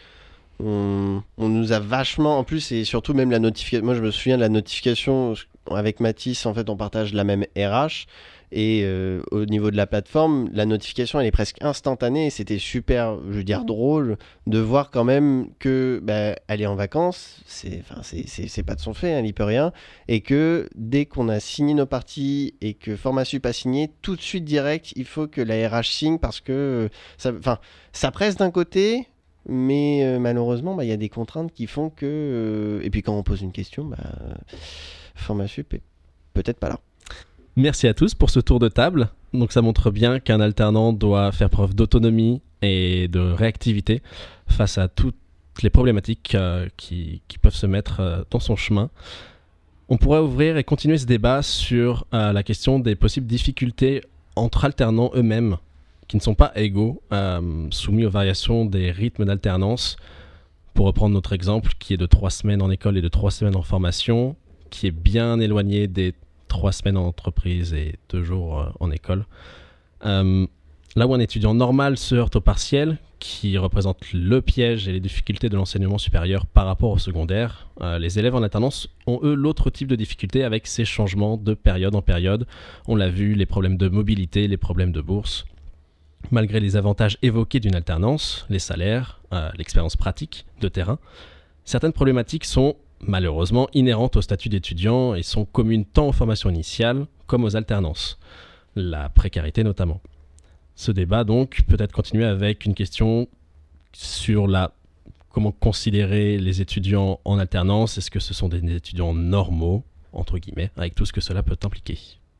on, on nous a vachement, en plus, et surtout même la notification, moi je me souviens de la notification avec Mathis, en fait on partage la même R H. Et euh, au niveau de la plateforme, la notification, elle est presque instantanée. Et c'était super, je veux dire, drôle de voir quand même que bah, elle est en vacances. C'est, enfin, c'est, c'est, c'est pas de son fait, elle n'y peut rien. Et que dès qu'on a signé nos parties et que Formasup a signé, tout de suite direct, il faut que la R H signe parce que ça, enfin, ça presse d'un côté, mais euh, malheureusement, bah, y a des contraintes qui font que. Euh, et puis quand on pose une question, bah, Formasup est peut-être pas là. Merci à tous pour ce tour de table. Donc ça montre bien qu'un alternant doit faire preuve d'autonomie et de réactivité face à toutes les problématiques euh, qui, qui peuvent se mettre euh, dans son chemin. On pourrait ouvrir et continuer ce débat sur euh, la question des possibles difficultés entre alternants eux-mêmes qui ne sont pas égaux, euh, soumis aux variations des rythmes d'alternance. Pour reprendre notre exemple qui est de trois semaines en école et de trois semaines en formation, qui est bien éloigné des trois semaines en entreprise et deux jours euh, en école. Euh, là où un étudiant normal se heurte au partiel, qui représente le piège et les difficultés de l'enseignement supérieur par rapport au secondaire, euh, les élèves en alternance ont eux l'autre type de difficulté avec ces changements de période en période. On l'a vu, les problèmes de mobilité, les problèmes de bourse. Malgré les avantages évoqués d'une alternance, les salaires, euh, l'expérience pratique de terrain, certaines problématiques sont malheureusement inhérentes au statut d'étudiant et sont communes tant aux formations initiales comme aux alternances, la précarité notamment. Ce débat donc peut être continué avec une question sur la comment considérer les étudiants en alternance. Est-ce que ce sont des étudiants normaux, entre guillemets, avec tout ce que cela peut impliquer.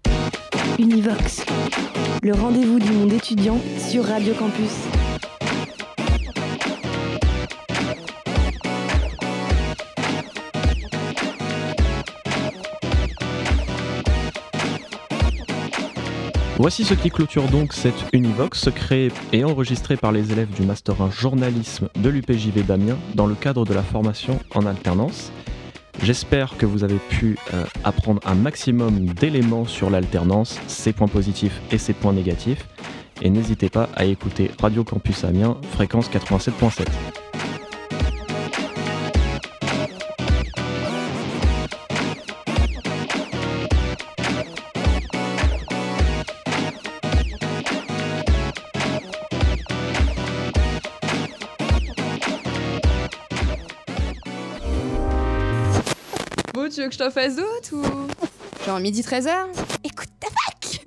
Univox, le rendez-vous du monde étudiant sur Radio Campus. Voici ce qui clôture donc cette Univox, créée et enregistrée par les élèves du Master un journalisme de l'U P J V d'Amiens dans le cadre de la formation en alternance. J'espère que vous avez pu euh, apprendre un maximum d'éléments sur l'alternance, ses points positifs et ses points négatifs. Et n'hésitez pas à écouter Radio Campus Amiens, fréquence quatre-vingt-sept virgule sept. Bon, tu veux que je t'en fasse d'autres ou... Genre midi treize heures, écoute ta fac.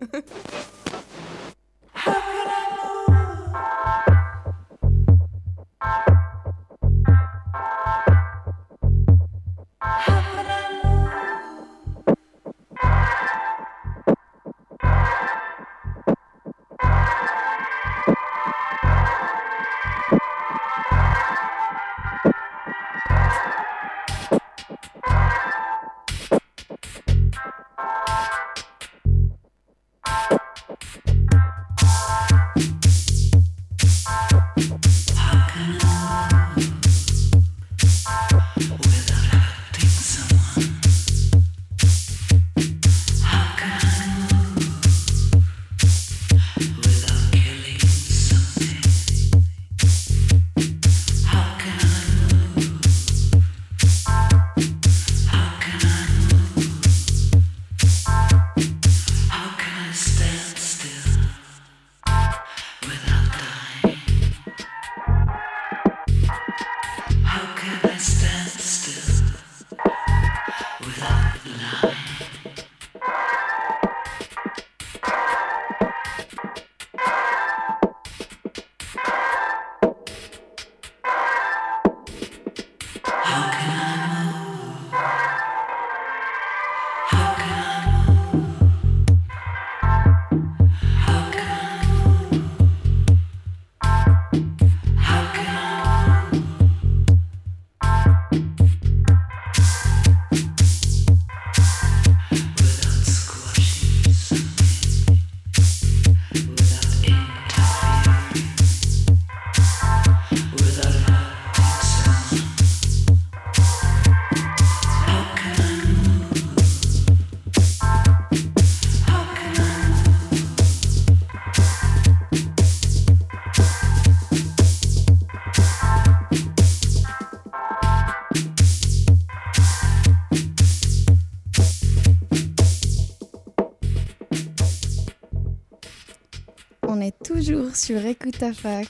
On est toujours sur Écoute ta fac.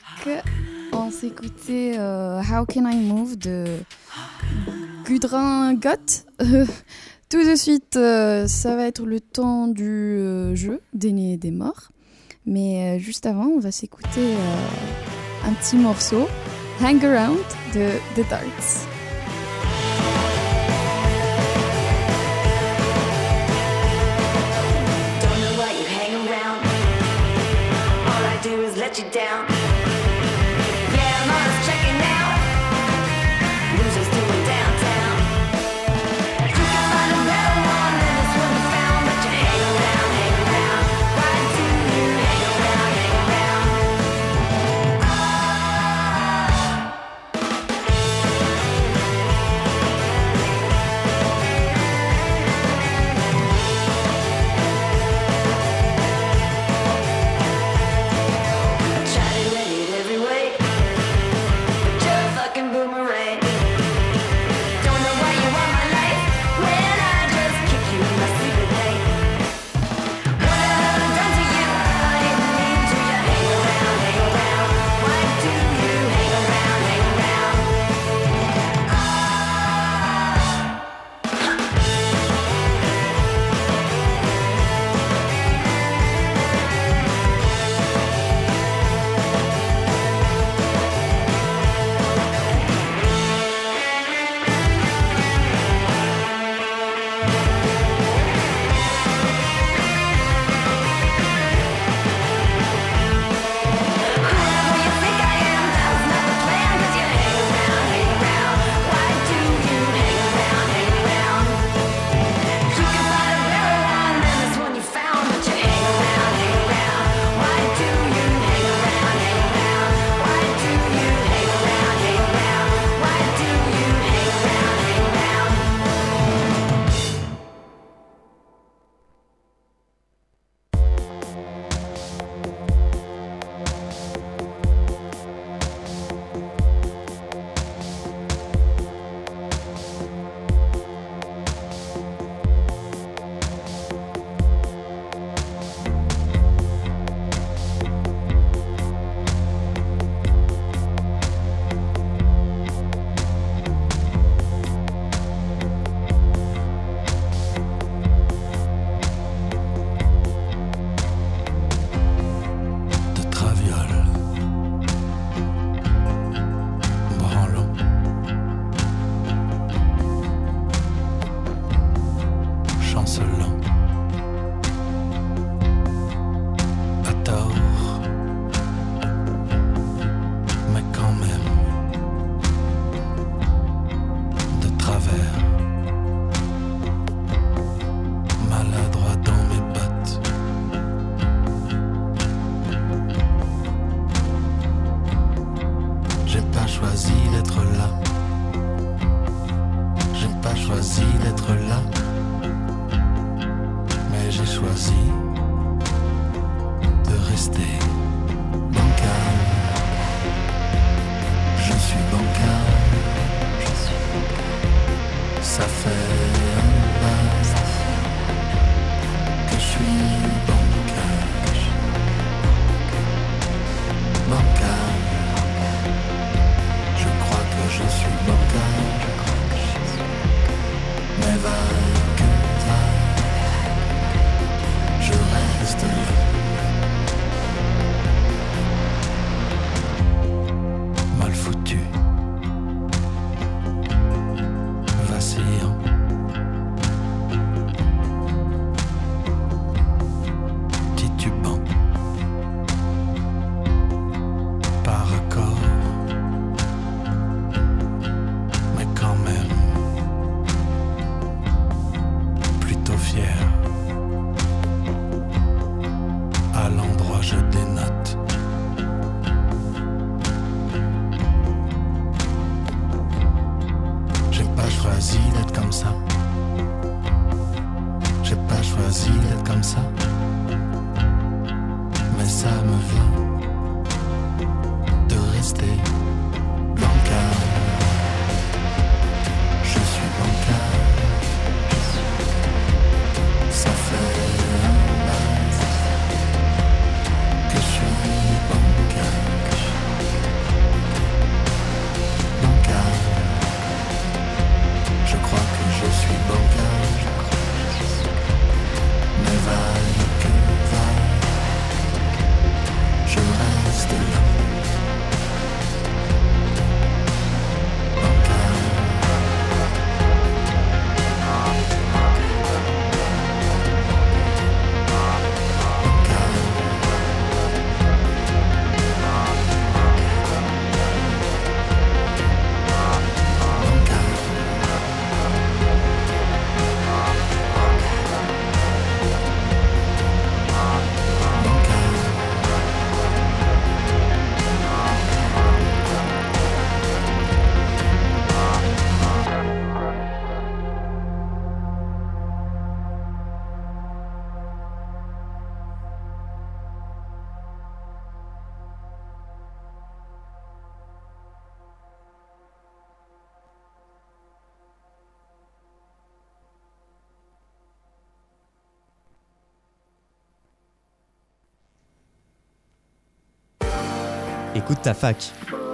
On s'écoutait euh, How Can I Move de Gudrun Gott. Euh, tout de suite, euh, ça va être le temps du euh, jeu des nés et des morts. Mais euh, juste avant, on va s'écouter euh, un petit morceau, Hang Around de The Darts. Do is let you down. Yeah, I'm always checking out. Losers doing downtown. You can find a better one than this one you found, but you hang around, hang around. Why do you hang around, hang around? Try to je dénote. J'ai pas choisi d'être comme ça. J'ai pas choisi d'être comme ça. Mais ça me vient de rester bancal. Je suis bancal. Ça fait un bail que je suis bancal. Bancal. Je crois que je suis bancal. Mais vaille que vaille, je reste là. Écoute ta fac.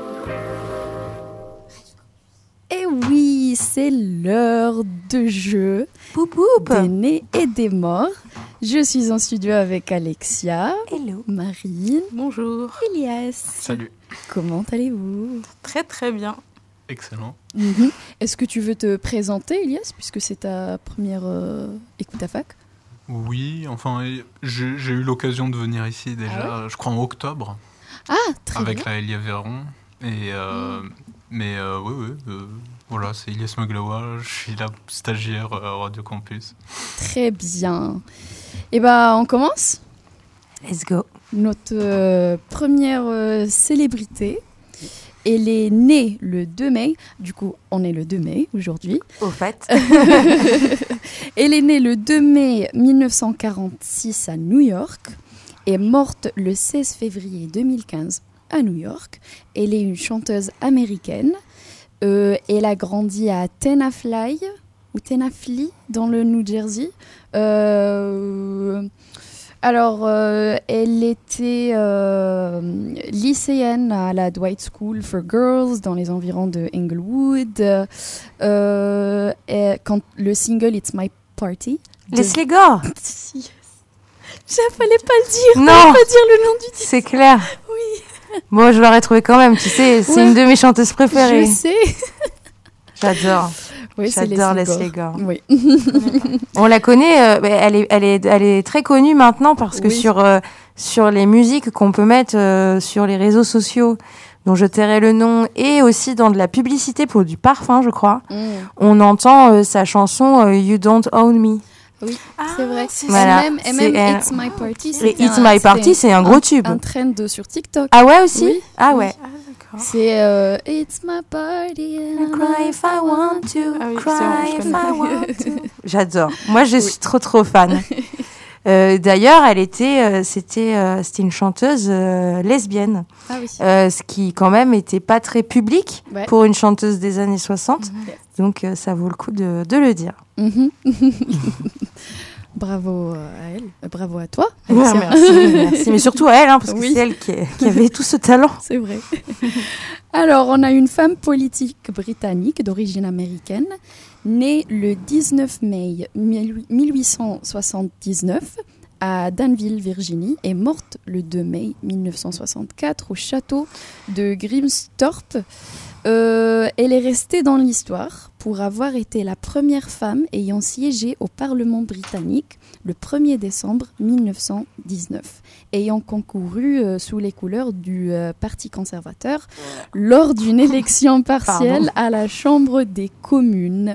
Et oui, c'est l'heure de jeu des nés et des morts. Je suis en studio avec Alexia. Hello. Marine. Bonjour. Elias. Salut. Comment allez-vous? Très très bien. Excellent. Mm-hmm. Est-ce que tu veux te présenter, Elias, puisque c'est ta première euh, écoute à fac? Oui, enfin, j'ai, j'ai eu l'occasion de venir ici déjà, ah ouais je crois en octobre. Ah, très avec bien. la Elia Véron. Et, euh, mm. Mais euh, oui, oui, euh, voilà, c'est Elias Maglawa, je suis la stagiaire à Radio Campus. Très bien. Et bah, on commence? Let's go. Notre euh, première euh, célébrité, elle est née le deux mai. Du coup, on est le deux mai aujourd'hui. Au fait. Elle est née le deux mai mille neuf cent quarante-six à New York. Est morte le seize février deux mille quinze à New York. Elle est une chanteuse américaine. Euh, elle a grandi à Tenafly, ou Tenafly, dans le New Jersey. Euh, alors, euh, elle était euh, lycéenne à la Dwight School for Girls dans les environs de Inglewood. Euh, et quand le single It's My Party. Leslie Gore. Si. Il fallait pas le dire. Non. Fallait pas dire le nom du titre. C'est clair. Oui. Moi, je l'aurais trouvé quand même. Tu sais, c'est ouais. une de mes chanteuses préférées. Je sais. J'adore. Oui, J'adore c'est Leslie Gore. Oui. On la connaît. Euh, elle est, elle est, elle est très connue maintenant parce que oui. sur euh, sur les musiques qu'on peut mettre euh, sur les réseaux sociaux, dont je tairai le nom, et aussi dans de la publicité pour du parfum, je crois, mm. on entend euh, sa chanson euh, You Don't Own Me. Oui, ah, c'est vrai. C'est voilà. Et même, et même elle... It's My Party. Et It's My Party, c'est un gros tube. Un trend sur TikTok. Ah ouais aussi oui. Ah ouais. Oui. Ah, c'est euh, It's My Party and I cry if I want to, ah oui, cry if I want to. J'adore. Moi, je oui. suis trop trop fan. Euh, d'ailleurs, elle était, euh, c'était, euh, c'était une chanteuse euh, lesbienne, ah oui. euh, ce qui quand même était pas très public ouais. pour une chanteuse des années soixante. Mm-hmm. Donc, euh, ça vaut le coup de, de le dire. Mm-hmm. Bravo à elle, euh, bravo à toi. Ouais, merci, merci, mais surtout à elle, hein, parce que oui. c'est elle qui, qui avait tout ce talent. C'est vrai. Alors, on a une femme politique britannique d'origine américaine, née le dix-neuf mai mille huit cent soixante-dix-neuf à Danville, Virginie, et morte le deux mai mille neuf cent soixante-quatre au château de Grimsthorpe. Euh, elle est restée dans l'histoire pour avoir été la première femme ayant siégé au Parlement britannique le premier décembre mille neuf cent dix-neuf, ayant concouru euh, sous les couleurs du euh, Parti conservateur lors d'une élection partielle Pardon. à la Chambre des communes.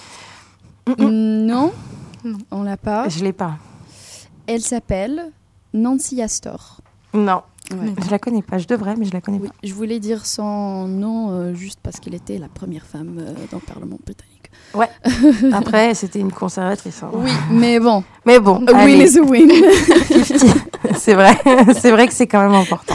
Mm-mm. Non, non, on l'a pas. Je l'ai pas. Elle s'appelle Nancy Astor. Non. Ouais. Je la connais pas, je devrais, mais je la connais Oui, pas. je voulais dire son nom euh, juste parce qu'elle était la première femme euh, dans le Parlement britannique. Ouais. Après, c'était une conservatrice. Hein. Oui, mais bon. Mais bon. A win is a win. C'est vrai. C'est vrai que c'est quand même important.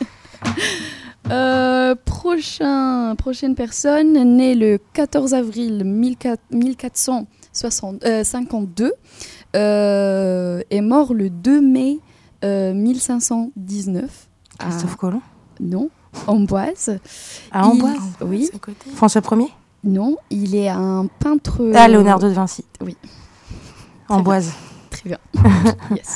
Euh, prochain, prochaine personne, née le quatorze avril mille quatre cent cinquante-deux, euh, est mort le deux mai euh, mille cinq cent dix-neuf. Christophe à... Colomb? Non, Amboise. À Amboise? Il... Oui. François Ier? Non, il est un peintre... Ah, Léonard de Vinci. Oui. Amboise. Très bien. Yes.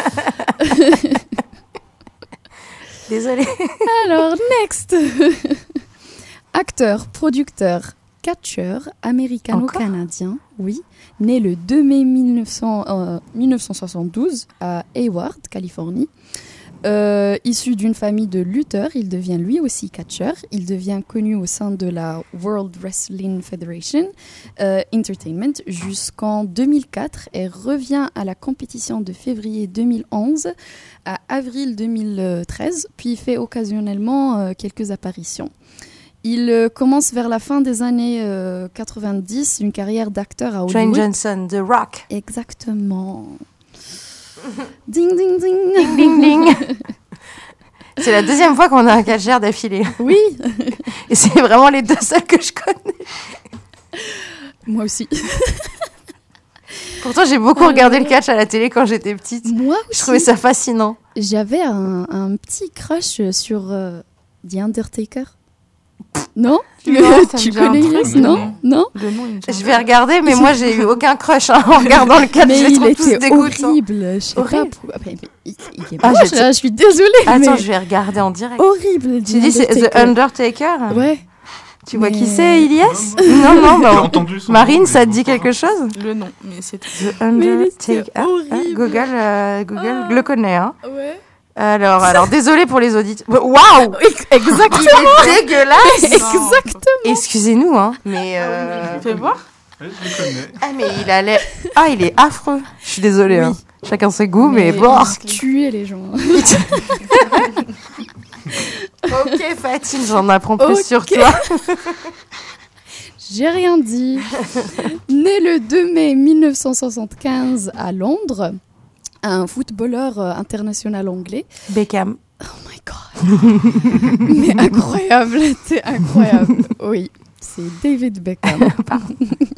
Désolée. Alors, next. Acteur, producteur, catcheur américano-canadien, oui, né le deux mai mille neuf cent soixante-douze à Hayward, Californie. Euh, issu d'une famille de lutteurs, il devient lui aussi catcheur. Il devient connu au sein de la World Wrestling Federation euh, Entertainment jusqu'en deux mille quatre et revient à la compétition de février deux mille onze à avril deux mille treize, puis fait occasionnellement euh, quelques apparitions. Il euh, commence vers la fin des années euh, quatre-vingt-dix une carrière d'acteur à Hollywood. Dwayne Johnson, The Rock. Exactement. Ding, ding, ding. Ding, ding, ding. C'est la deuxième fois qu'on a un catcheur d'affilée. Oui. Et c'est vraiment les deux seuls que je connais. Moi aussi. Pourtant, j'ai beaucoup euh... regardé le catch à la télé quand j'étais petite. Moi aussi. Je trouvais ça fascinant. J'avais un, un petit crush sur euh, The Undertaker. Non, non tu connais Inès? Non, non. Le nom, je vais regarder, mais moi j'ai eu aucun crush hein, en regardant le catch. Mais je il trouve tous était dégoûtants. horrible. Je sais horrible. pas. Après, il, il est ah, moche, là, je suis désolée. Attends, mais... je vais regarder en direct. Horrible. Tu dis c'est The Undertaker? Ouais. Tu vois mais... qui c'est, Ilias? Non, non, bah, entendu Marine, nom, ça te dit quelque chose? Le nom, mais c'est The Undertaker. Ah, ah, Google, euh, Google ah. le connaît, hein? Ouais. Alors, alors, désolé pour les auditeurs. Waouh! Exactement! Il est dégueulasse! Exactement! Excusez-nous, hein, mais... Euh... Fais voir. Oui, je le connais. Ah, mais il a l'air... Ah, il est affreux. Je suis désolée, oui. hein. Chacun ses goûts, mais, mais bon... Tuer les gens. Ok, Fatine, j'en apprends plus okay. sur toi. J'ai rien dit. Né le deux mai mille neuf cent soixante-quinze à Londres, un footballeur international anglais. Beckham. Oh my god. Mais incroyable, c'est incroyable. Oui, c'est David Beckham. Pardon.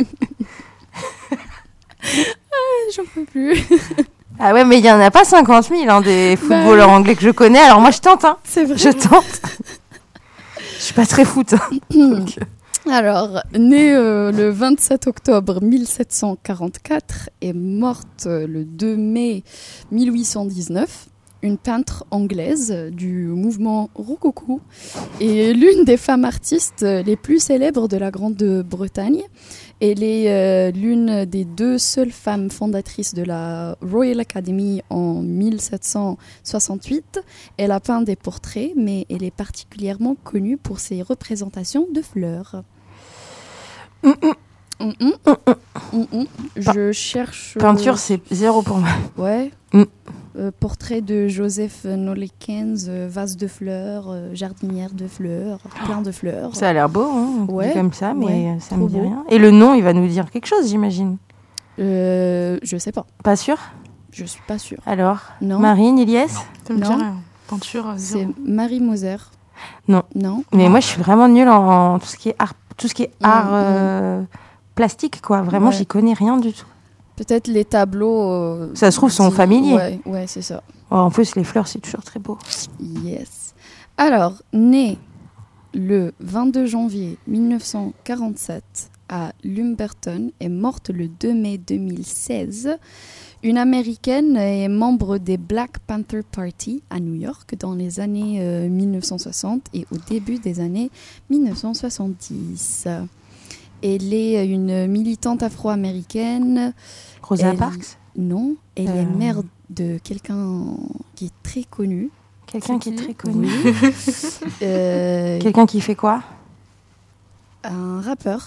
ah, j'en peux plus. Ah ouais, mais il n'y en a pas cinquante mille hein, des footballeurs bah, anglais que je connais. Alors moi, je tente. Hein. C'est vrai. Je tente. Je suis pas très foot. Donc... Alors, née euh, le vingt-sept octobre mille sept cent quarante-quatre et morte euh, le deux mai mille huit cent dix-neuf, une peintre anglaise du mouvement rococo et l'une des femmes artistes les plus célèbres de la Grande-Bretagne. Elle est euh, l'une des deux seules femmes fondatrices de la Royal Academy en mille sept cent soixante-huit. Elle a peint des portraits, mais elle est particulièrement connue pour ses représentations de fleurs. Mm -mm. Mm -mm. Mm -mm. Je cherche... Peinture, c'est zéro pour moi. Ouais. Mm. Euh, portrait de Joseph Nollekens, euh, vase de fleurs, euh, jardinière de fleurs, plein de fleurs. Ça a l'air beau, hein, ouais, comme ça, mais ouais, ça me dit beau. rien. Et le nom, il va nous dire quelque chose, j'imagine. Euh, je sais pas. Pas sûr? Je suis pas sûre. Alors, non. Marine, Iliès? Ça me dit rien. Peinture, c'est Marie Moser. Non. Non. Mais non. moi, je suis vraiment nulle en, en tout ce qui est art, tout ce qui est art mmh, euh, plastique, quoi. Vraiment, ouais. J'y connais rien du tout. Peut-être les tableaux. Euh, ça se trouve, sont familiers. Ouais, ouais, c'est ça. Oh, en plus, les fleurs, c'est toujours très beau. Yes. Alors, née le vingt-deux janvier mille neuf cent quarante-sept à Lumberton et morte le deux mai deux mille seize, une Américaine est membre des Black Panther Party à New York dans les années euh, mille neuf cent soixante et au début des années mille neuf cent soixante-dix. Elle est une militante afro-américaine. Rosa elle... Parks? Non, elle euh... est mère de quelqu'un qui est très connu. Quelqu'un qui est très connu. euh... Quelqu'un qui fait quoi? Un rappeur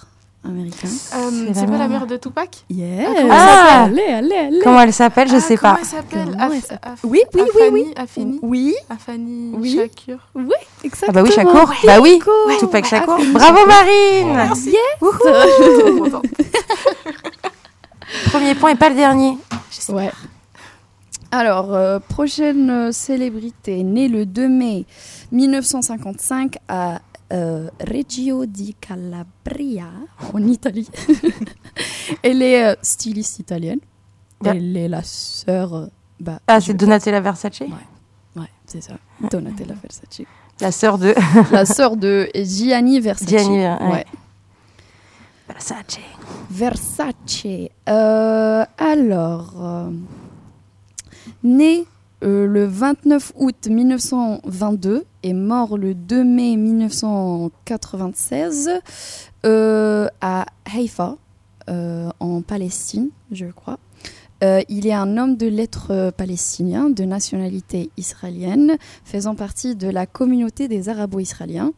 américain. Euh, C'est c'est la pas la mère. mère de Tupac? Yeah. Ah, comment Ah. elle s'appelle Allez, allez, allez. Comment elle s'appelle Je Ah, sais comment pas. elle s'appelle Comment Af- elle s'appelle Af- Oui, oui, oui, Afani, oui. Afini Oui. Afani Oui. Shakur. Oui, Ah exactement. bah oui, Shakur. Bah oui, Tupac Shakur. Bravo Marine. Merci. Yes. Wouhou. Premier point et pas le dernier. Ouais. Alors, euh, prochaine euh, célébrité, née le deux mai mille neuf cent cinquante-cinq à euh, Reggio di Calabria, en Italie. Elle est euh, styliste italienne. Yeah. Elle est la sœur... euh, bah, Ah, je c'est vais- Donatella Versace. Ouais, ouais c'est ça. Donatella Versace. La sœur de. La sœur de Gianni Versace. Gianni, ouais. ouais. Versace. Versace. Euh, alors, euh, né euh, le vingt-neuf août mille neuf cent vingt-deux et mort le deux mai mille neuf cent quatre-vingt-seize euh, à Haïfa, euh, en Palestine, je crois. Euh, il est un homme de lettres palestinien de nationalité israélienne, faisant partie de la communauté des Arabo-Israéliens.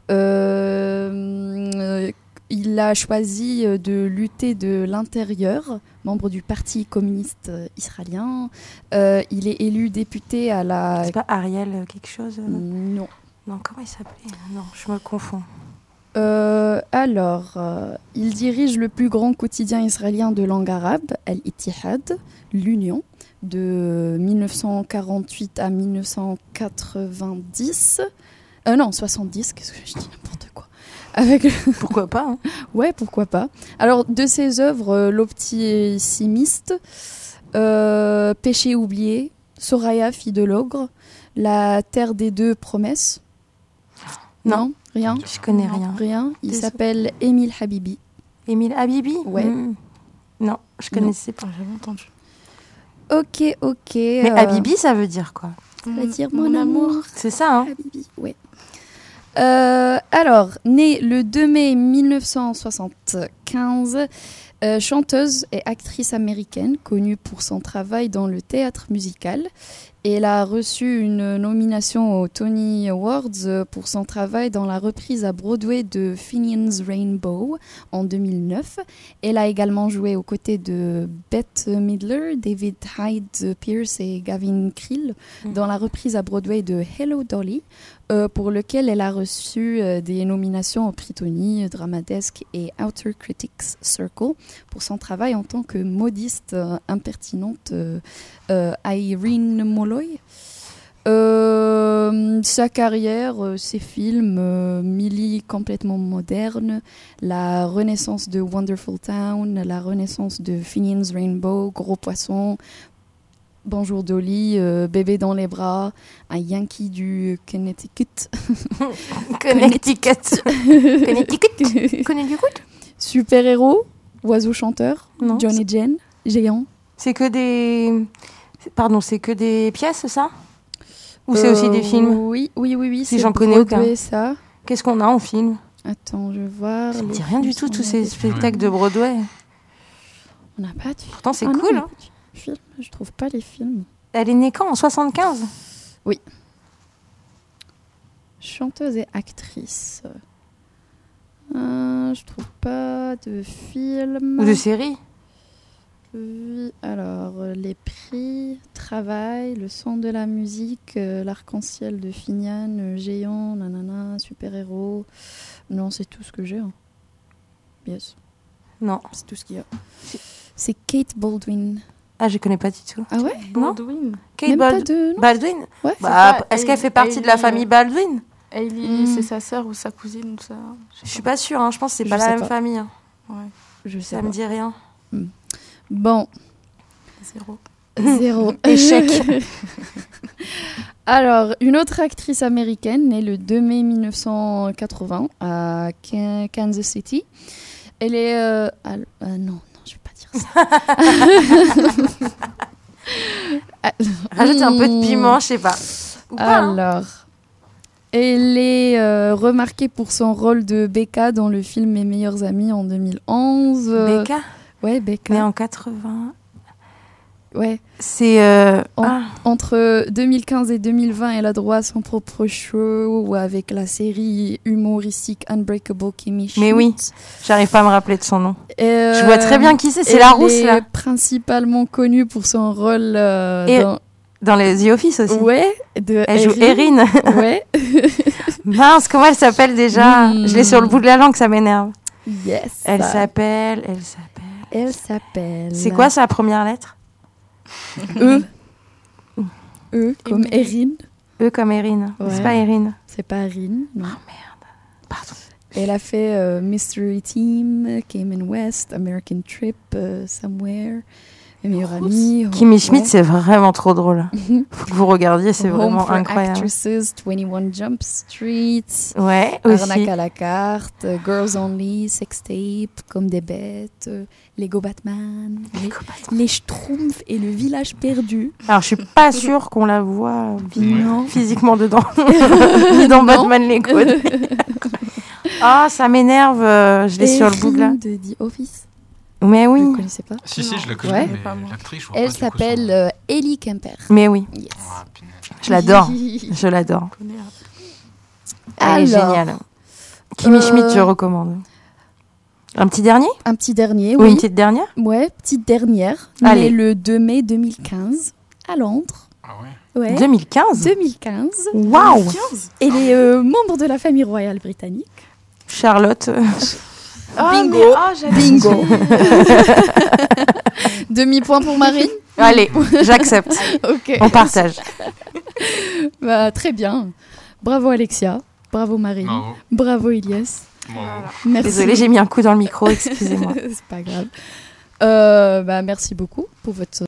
Euh, euh, il a choisi de lutter de l'intérieur, membre du Parti communiste israélien. Euh, il est élu député à la... C'est pas Ariel quelque chose euh Non. Non, comment il s'appelait Non, je me confonds. Euh, alors, euh, il dirige le plus grand quotidien israélien de langue arabe, Al-Ittihad, l'Union, de mille neuf cent quarante-huit à mille neuf cent quatre-vingt-dix. Euh, non, soixante-dix, qu'est-ce que je dis n'importe quoi. Avec... Pourquoi pas hein. Ouais, pourquoi pas. Alors, de ses œuvres, euh, L'Optimiste, euh, Péché oublié, Soraya, fille de l'ogre, La terre des deux promesses. Non. Non, rien. Je connais rien. Rien. Il Désolé. s'appelle Émile Habibi. Émile Habibi Ouais. Mmh. Non, je connaissais pas. J'ai jamais entendu. Ok, ok. Mais euh, Habibi, ça veut dire quoi Ça veut dire Mon mon, amour. amour. C'est ça, hein Habibi, ouais. Euh, alors, née le deux mai mille neuf cent soixante-quinze, euh, chanteuse et actrice américaine connue pour son travail dans le théâtre musical. Elle a reçu une nomination aux Tony Awards pour son travail dans la reprise à Broadway de Finian's Rainbow en deux mille neuf. Elle a également joué aux côtés de Bette Midler, David Hyde Pierce et Gavin Creel dans la reprise à Broadway de Hello Dolly, euh, pour lequel elle a reçu euh, des nominations au prix Tony, Dramadesque et Outer Critics Circle pour son travail en tant que modiste euh, impertinente euh, euh, Irene Molloy. Euh, sa carrière, euh, ses films, euh, Millie complètement moderne, la renaissance de Wonderful Town, la renaissance de Finian's Rainbow, Gros Poisson, Bonjour Dolly, euh, Bébé dans les bras, un Yankee du Connecticut. Connecticut. Connecticut. Connecticut. Super-héros, Oiseau chanteur, Non, John et Jen, Géant. C'est que des. Pardon, c'est que des pièces, ça Ou c'est Euh, aussi des films Oui, oui, oui, oui. Si c'est j'en connais Broadway, aucun. ça. Qu'est-ce qu'on a en film Attends, je vais voir. Ça me les dit rien du films tout, tous sont ces là. spectacles de Broadway. On n'a pas de Pourtant, c'est Ah non, cool. mais Hein. film, je trouve pas les films. Elle est née quand En soixante-quinze Oui. Chanteuse et actrice. Euh, je trouve pas de film. Ou de série Oui, alors euh, les prix, travail, le son de la musique, euh, l'arc-en-ciel de Finian, euh, géant, nanana, super-héros. Non, c'est tout ce que j'ai. Hein. Yes. Non. C'est tout ce qu'il y a. C'est Kate Baldwin. Ah, je connais pas du tout. Ah ouais Baldwin. Kate Même pas Bald- de- non. Baldwin Ouais. Bah, C'est pas Est-ce qu'elle Hailey- fait partie de la Hailey, famille euh, Baldwin Hailey, Hmm. c'est sa sœur ou sa cousine ou ça. Je suis pas sûre, hein. Je pense que c'est Je pas la sais même pas. famille. hein. Ouais. Je sais Ça pas. me dit rien. Bon, Zéro. zéro. Échec. Alors, une autre actrice américaine née le deux mai mille neuf cent quatre-vingts à Ka- Kansas City. Elle est... euh, à l- euh, non, non, je vais pas dire ça. Ah, Rajoute un peu de hmm. piment, je sais pas. Ou pas, hein. Alors, elle est euh, remarquée pour son rôle de Becca dans le film Mes meilleurs amis en deux mille onze. Euh, Becca Ouais, Becca. Née en quatre-vingts. Ouais. C'est euh, En- ah. Entre deux mille quinze et deux mille vingt, elle a droit à son propre show avec la série humoristique Unbreakable Kimmy Schmidt. Mais oui, j'arrive pas à me rappeler de son nom. Euh, Je vois très bien qui c'est, c'est la rousse Elle là. est principalement connue pour son rôle euh, Et dans... dans les The Office aussi. Ouais, de Elle joue Erin. Ouais. Mince, comment elle s'appelle déjà Hmm. Je l'ai sur le bout de la langue, ça m'énerve. Yes. Elle s'appelle, elle s'appelle. Elle s'appelle. C'est quoi sa première lettre? E. E comme Erin. E comme Erin. Ouais. C'est pas Erin. C'est pas Erin, non. Oh merde. Pardon. Elle a fait euh, Mystery Team, Cayman West, American Trip, euh, Somewhere, Mes meilleurs amis. Kimmy Schmidt, ouais. c'est vraiment trop drôle. Faut que vous regardiez, c'est Home vraiment for incroyable. Actresses, vingt-et-un Jump Street, Ouais, aussi. Arnaque à la carte, euh, Girls Only, Sex Tape, Comme des bêtes, euh, Lego Batman, les, les Schtroumpfs et le village perdu. Alors, je suis pas sûre qu'on la voit Non. physiquement dedans, ni dans Non. Batman Lego. Ah, ça m'énerve, euh, je l'ai sur le bout de là. Erin de The Office. Mais oui. Vous ne connaissez pas? Si, si, je la connais, Ouais. mais l'actrice, je vois Elle pas du coup son s'appelle euh, Ellie Kemper. Mais oui. Yes. Je l'adore. Je l'adore. Elle est Alors, géniale. Kimmy euh, Schmidt, je recommande. Un petit dernier? Un petit dernier, Ou oui. une petite dernière? Ouais, petite dernière. Allez. Née le deux mai deux mille quinze à Londres. Ah ouais? Ouais. deux mille quinze? deux mille quinze. Waouh! Elle est euh, membre de la famille royale britannique. Charlotte. Bingo. mais- ah, j'allais Bingo. Demi-point pour Marine. Allez, j'accepte. Ok. On partage. Bah, très bien. Bravo Alexia. Bravo Marine. Bravo. Bravo Ilyes. Bravo. Merci. Désolée, j'ai mis un coup dans le micro, excusez-moi. C'est pas grave. Euh, bah, merci beaucoup pour votre